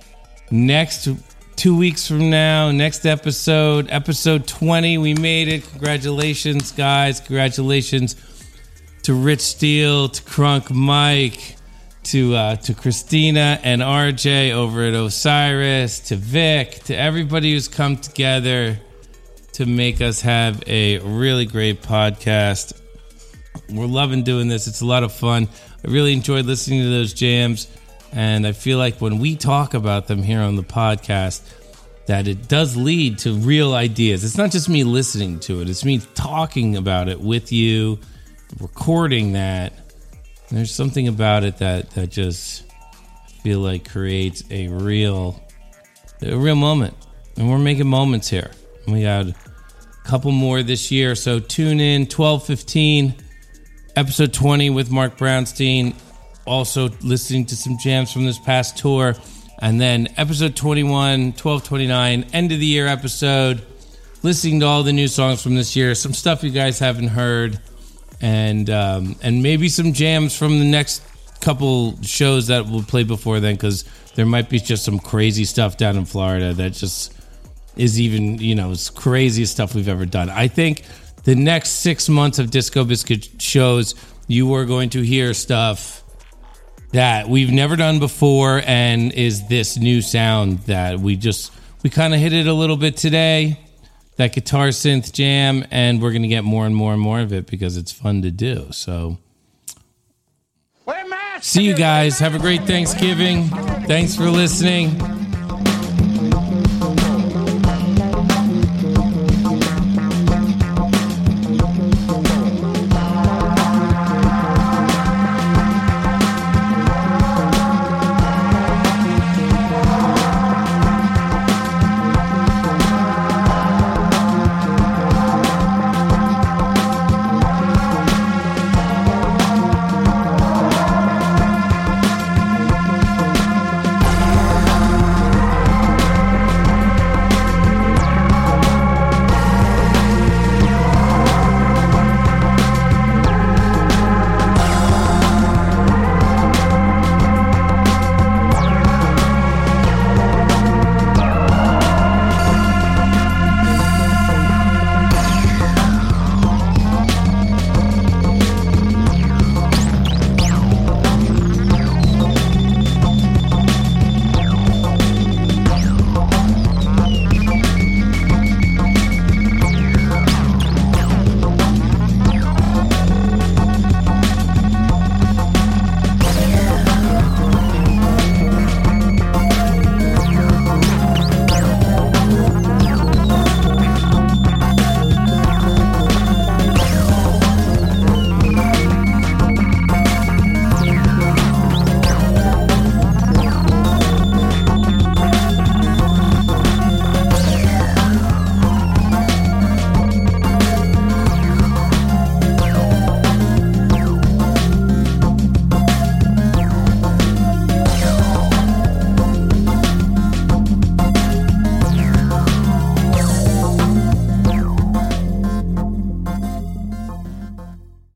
A: Next, two weeks from now, next episode, episode twenty, we made it. Congratulations, guys. Congratulations to Rich Steele, to Crunk Mike, to uh, to Christina and R J over at Osiris, to Vic, to everybody who's come together to make us have a really great podcast. We're loving doing this. It's a lot of fun. I really enjoyed listening to those jams, and I feel like when we talk about them here on the podcast, that it does lead to real ideas. It's not just me listening to it. It's me talking about it with you, recording that. There's something about it that, that just feel like creates a real, a real moment. And we're making moments here. We got a couple more this year, so tune in twelve fifteen, episode twenty with Mark Brownstein. Also listening to some jams from this past tour. And then episode twenty-one, twelve twenty-nine, end of the year episode, listening to all the new songs from this year, some stuff you guys haven't heard, and um, and maybe some jams from the next couple shows that we'll play before then, because there might be just some crazy stuff down in Florida that just is even, you know, it's craziest stuff we've ever done. I think the next six months of Disco Biscuit shows, you are going to hear stuff that we've never done before, and is this new sound that we just, we kind of hit it a little bit today, that guitar synth jam, and we're going to get more and more and more of it because it's fun to do. So see you guys. Have a great Thanksgiving. Thanks for listening.